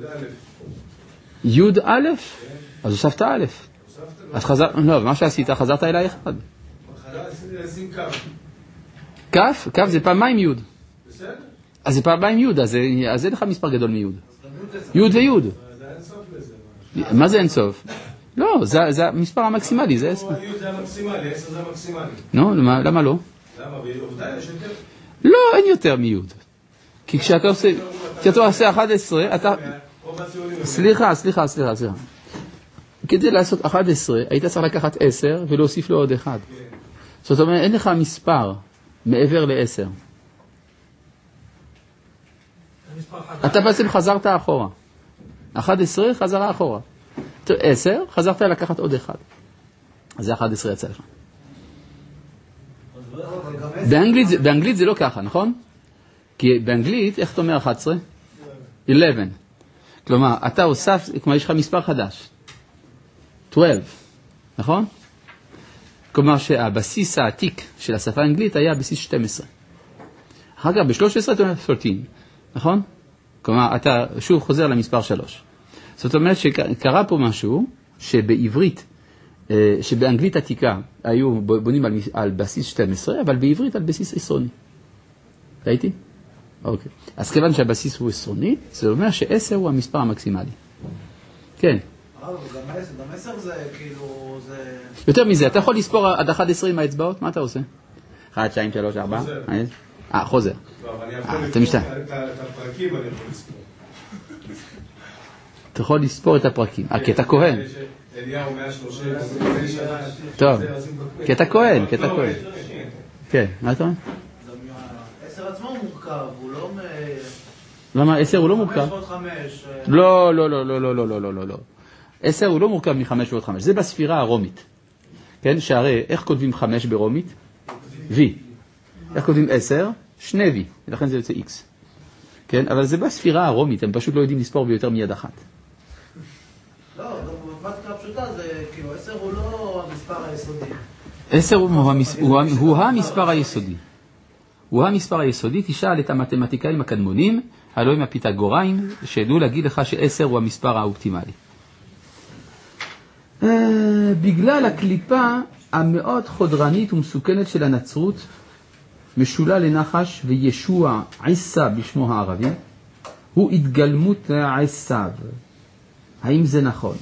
יוד א'? אז הוספת א'. אז חזר, לא, מה שעשית, חזרת אליי אחד. לשים קו. כף? כף זה פעמיים יוד. בסדר? אז זה פעמיים יוד, אז זה לך מספר גדול מיוד. יוד ויוד. זה אין סוף לזה. מה זה אין סוף? לא, זה המספר המקסימלי, זה עשר. יוד זה המקסימלי, עשר זה המקסימלי. נו, למה לא? למה? ועובדה יש יותר. לא, אין יותר מיוד. כי כשאתה עושה, כשאתה עושה אחת עשרה, אתה... סליחה, סליחה, סליחה, סליחה. כדי לעשות אחת עשרה, היית צריך לקחת עשר ולהוסיף לו עוד אחד. זאת אומרת, אין לך מספר מעבר לעשר. אתה בעצם חזרת אחורה. אחת עשרה חזרה אחורה. עשר, חזרת לקחת עוד אחד. אז זה אחת עשרה יצא לך. באנגלית, באנגלית זה לא ככה, נכון? כי באנגלית, איך אתה אומר אחת עשרה? אחת עשרה. כלומר, אתה הוסף, כלומר, יש לך מספר חדש. שתים עשרה, נכון? כלומר שהבסיס העתיק של השפה האנגלית היה בסיס שתים עשרה. אחר כך ב-שלוש עשרה אתה אומר שלוש עשרה, נכון? כלומר, אתה שוב חוזר למספר שלוש. זאת אומרת שקרה פה משהו שבעברית, שבאנגלית עתיקה היו בונים על, על בסיס שתים עשרה, אבל בעברית על בסיס עשרוני. ראיתי? אוקיי. אז כיוון שהבסיס הוא עשרוני, זה אומר שעשר הוא המספר המקסימלי. כן. אבל גם עשר זה כאילו, זה... יותר מזה, אתה יכול לספור עד אחת עשרה עם האצבעות? מה אתה עושה? אחת, שתיים, שלוש, ארבע? אה, חוזר. אתה משתנה. את הפרקים אני יכול לספור. אתה יכול לספור את הפרקים. אה, כי אתה כהן. אליהו מאה שלושים. טוב, כי אתה כהן, כי אתה כהן. כן, מה אתה אומר? עשר עצמו מורכב, הוא לא... למה, עשר הוא לא מורכב? חמש ועוד חמש. לא, לא, לא, לא, לא, לא, לא, לא, לא. עשר הוא לא מורכב מחמש ועוד חמש. זה בספירה הרומית. כן, שהרי איך כותבים חמש ברומית? V. איך כותבים עשר? שני V. ולכן זה יוצא X. כן, אבל זה בספירה הרומית. הם פשוט לא יודעים לספור ביותר מיד אחת. לא, במתמטיקה הפשוטה זה כאילו, עשר הוא לא המספר היסודי. עשר הוא המספר היסודי. הוא המספר היסודי. תשאל את המתמטיקאים הקדמונים, הלוא עם הפיתגוראים, שידעו להגיד לך שעשר הוא המספר האופטימלי. בגלל הקליפה המאוד חודרנית ומסוכנת של הנצרות, משולה לנחש וישוע עיסא בשמו הערבי, הוא התגלמות עשיו. האם זה נכון?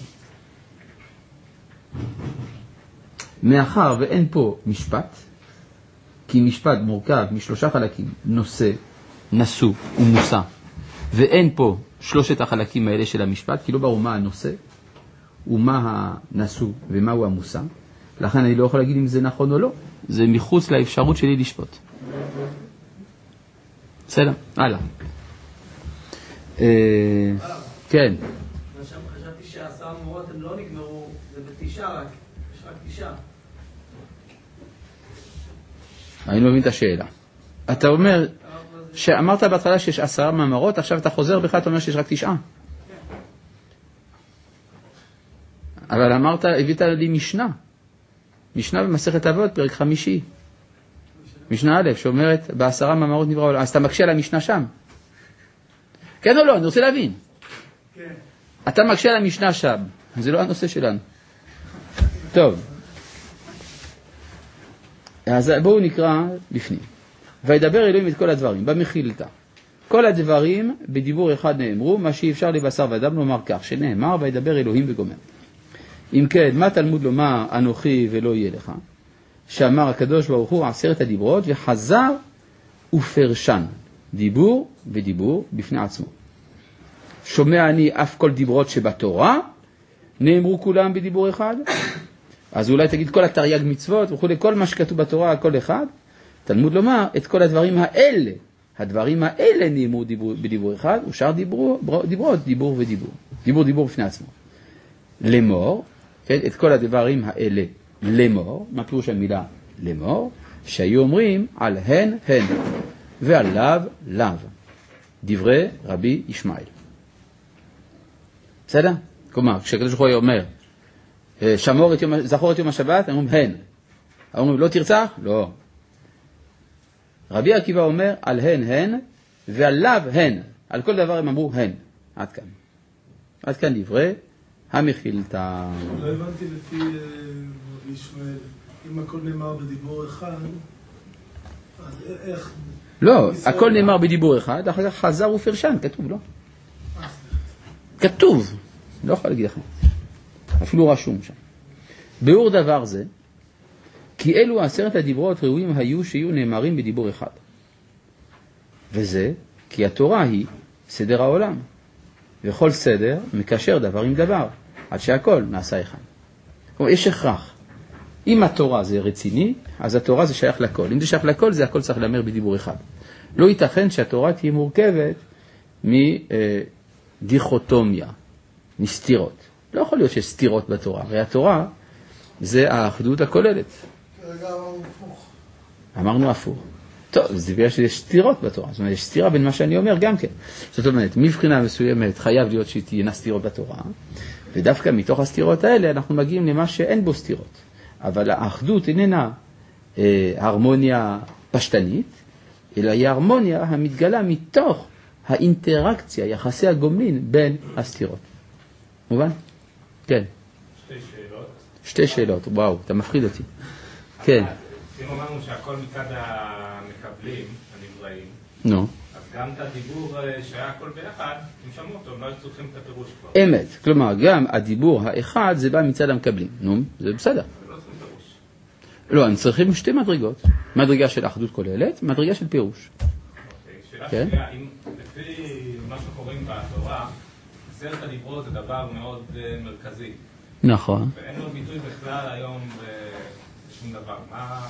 מאחר ואין פה משפט, כי משפט מורכב משלושה חלקים, נושא, נשוא ומושא, ואין פה שלושת החלקים האלה של המשפט, כי לא ברור מה הנושא ומה הנשוא ומהו המושא. לכן אני לא יכול להגיד אם זה נכון או לא. זה מחוץ לאפשרות שלי לשפוט. בסדר, הלאה. כן. חשבתי שהעשרה מאמרות הם לא נגמרו, זה בתשעה רק, יש רק תשעה. אני לא מבין את השאלה. אתה אומר, שאמרת בהתחלה שיש עשרה מאמרות, עכשיו אתה חוזר בכלל, אתה אומר שיש רק תשעה. אבל אמרת, הבאת לי משנה. משנה במסכת אבות, פרק חמישי. משנה א', שאומרת, בעשרה מאמרות נברא העולם. אז אתה מקשה על המשנה שם. כן או לא? אני רוצה להבין. כן. אתה מקשה על המשנה שם. זה לא הנושא שלנו. טוב. אז בואו נקרא לפנים. וידבר אלוהים את כל הדברים, במחילתא. כל הדברים בדיבור אחד נאמרו, מה שאי אפשר לבשר ואדם לומר כך, שנאמר וידבר אלוהים וגומר. אם כן, מה תלמוד לומר אנוכי ולא יהיה לך? שאמר הקדוש ברוך הוא עשרת הדיברות וחזר ופרשן. דיבור ודיבור בפני עצמו. שומע אני אף כל דיברות שבתורה, נאמרו כולם בדיבור אחד. אז אולי תגיד כל התרי"ג מצוות וכו', כל מה שכתוב בתורה, כל אחד. תלמוד לומר את כל הדברים האלה. הדברים האלה נאמרו דיבור, בדיבור אחד, ושאר דיבור, דיברות, דיבור ודיבור. דיבור, דיבור בפני עצמו. לאמור, כן, את כל הדברים האלה, לאמור, מה פירוש המילה לאמור? שהיו אומרים על הן, הן, ועל לאו, לאו. דברי רבי ישמעאל. בסדר? כלומר, כשהקדוש ברוך הוא אומר, שמור את יום, זכור את יום השבת, אומרים הן. אומרים לא תרצח? לא. רבי עקיבא אומר על הן, הן, ועל לאו, הן. על כל דבר הם אמרו הן. עד כאן. עד כאן דברי המחילתא. לא הבנתי לפי רבי ישמעאל, אם הכל נאמר בדיבור אחד, אז איך... לא, הכל נאמר בדיבור אחד, אחר כך חזר ופרשן, כתוב, לא? כתוב, לא יכול להגיד לכם. אפילו רשום שם. ביאור דבר זה, כי אלו עשרת הדיברות ראויים היו שיהיו נאמרים בדיבור אחד. וזה, כי התורה היא סדר העולם. וכל סדר מקשר דבר עם דבר, עד שהכל נעשה אחד. כלומר, יש הכרח. אם התורה זה רציני, אז התורה זה שייך לכל. אם זה שייך לכל, זה הכל צריך לאמר בדיבור אחד. לא ייתכן שהתורה תהיה מורכבת מדיכוטומיה, מסתירות. לא יכול להיות שיש סתירות בתורה. הרי התורה זה האחדות הכוללת. כרגע אמרנו הפוך. אמרנו הפוך. טוב, זה בגלל שיש סתירות בתורה. זאת אומרת, יש סתירה בין מה שאני אומר גם כן. זאת אומרת, מבחינה מסוימת חייב להיות שתהיינה סתירות בתורה, ודווקא מתוך הסתירות האלה אנחנו מגיעים למה שאין בו סתירות. אבל האחדות איננה אה, הרמוניה פשטנית, אלא היא הרמוניה המתגלה מתוך האינטראקציה, יחסי הגומלין בין הסתירות. מובן? כן. שתי שאלות. שתי שאלות, וואו, אתה מפחיד אותי. כן. אם אמרנו שהכל מצד המקבלים, הנבראים, נו. אז גם את הדיבור שהיה הכל ביחד, הם שמעו אותו, הם לא צריכים את הפירוש כבר. אמת, כלומר, גם הדיבור האחד זה בא מצד המקבלים. נו, זה בסדר. הם לא צריכים פירוש. לא, הם צריכים שתי מדרגות. מדרגה של אחדות כוללת, מדרגה של פירוש. שאלה כן? שנייה, אם לפי מה שקוראים בתורה, עשרת הדיברות זה דבר מאוד מרכזי. נכון. ואין לו ביטוי בכלל היום בשום דבר. מה...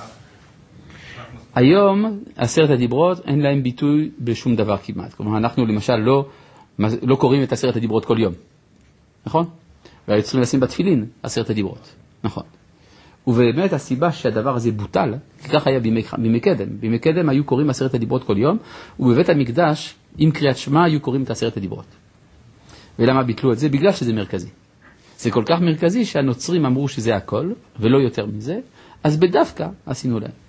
היום עשרת הדיברות אין להם ביטוי בשום דבר כמעט. כלומר, אנחנו למשל לא, לא קוראים את עשרת הדיברות כל יום. נכון? והיו צריכים לשים בתפילין עשרת הדיברות. נכון. ובאמת הסיבה שהדבר הזה בוטל, כי כך היה בימי, בימי קדם. בימי קדם היו קוראים עשרת הדיברות כל יום, ובבית המקדש, עם קריאת שמע, היו קוראים את עשרת הדיברות. ולמה ביטלו את זה? בגלל שזה מרכזי. זה כל כך מרכזי שהנוצרים אמרו שזה הכל, ולא יותר מזה, אז בדווקא עשינו להם.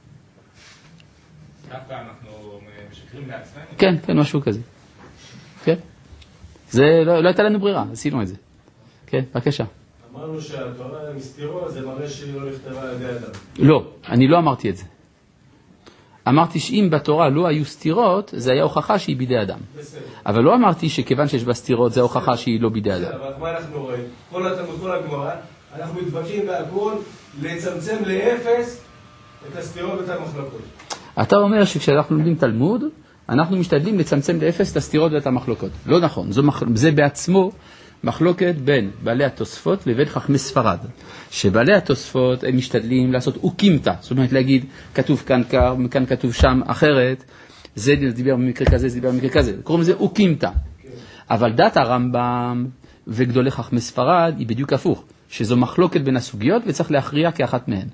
דווקא אנחנו משקרים לעצמנו? כן, כן, משהו כזה. כן. זה, לא, לא הייתה לנו ברירה, עשינו את זה. כן, בבקשה. אמרנו שהתורה מסתירו, זה מראה שהיא לא נכתבה על ידי אדם. לא, אני לא אמרתי את זה. אמרתי שאם בתורה לא היו סתירות, זה היה הוכחה שהיא בידי אדם. בסדר. אבל לא אמרתי שכיוון שיש בה סתירות, זה הוכחה שהיא לא בידי אדם. אבל מה אנחנו רואים? כל התלמוד, כל הגמרא, אנחנו מתווכחים בהכל לצמצם לאפס את הסתירות ואת המחלוקות. אתה אומר שכשאנחנו לומדים תלמוד, אנחנו משתדלים לצמצם לאפס את הסתירות ואת המחלוקות. לא נכון, זו מח... זה בעצמו מחלוקת בין בעלי התוספות לבין חכמי ספרד. שבעלי התוספות הם משתדלים לעשות אוקימתא, זאת אומרת להגיד, כתוב כאן כך, כאן כתוב שם אחרת, זה דיבר במקרה כזה, זה דיבר במקרה כזה. קוראים לזה אוקימתא. אבל דת הרמב"ם וגדולי חכמי ספרד היא בדיוק הפוך, שזו מחלוקת בין הסוגיות וצריך להכריע כאחת מהן.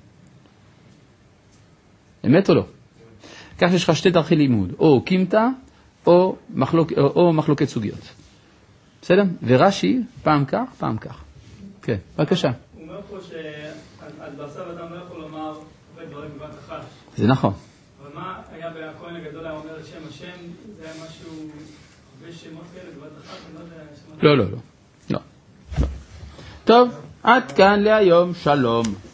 אמת או לא? כך יש לך שתי דרכי לימוד, או אוקימתא או, מחלוק, או, או מחלוקת סוגיות. בסדר? ורש"י, פעם כך, פעם כך. כן, בבקשה. הוא אומר פה שעל בשר אדם לא יכול לומר הרבה דברים בבת אחת. זה נכון. אבל מה היה בכהן הגדול, היה אומר את שם השם, זה היה משהו, הרבה שמות כאלה בבת אחת, אני לא יודע, שמות... לא, לא, לא. לא. טוב, עד כאן להיום, שלום.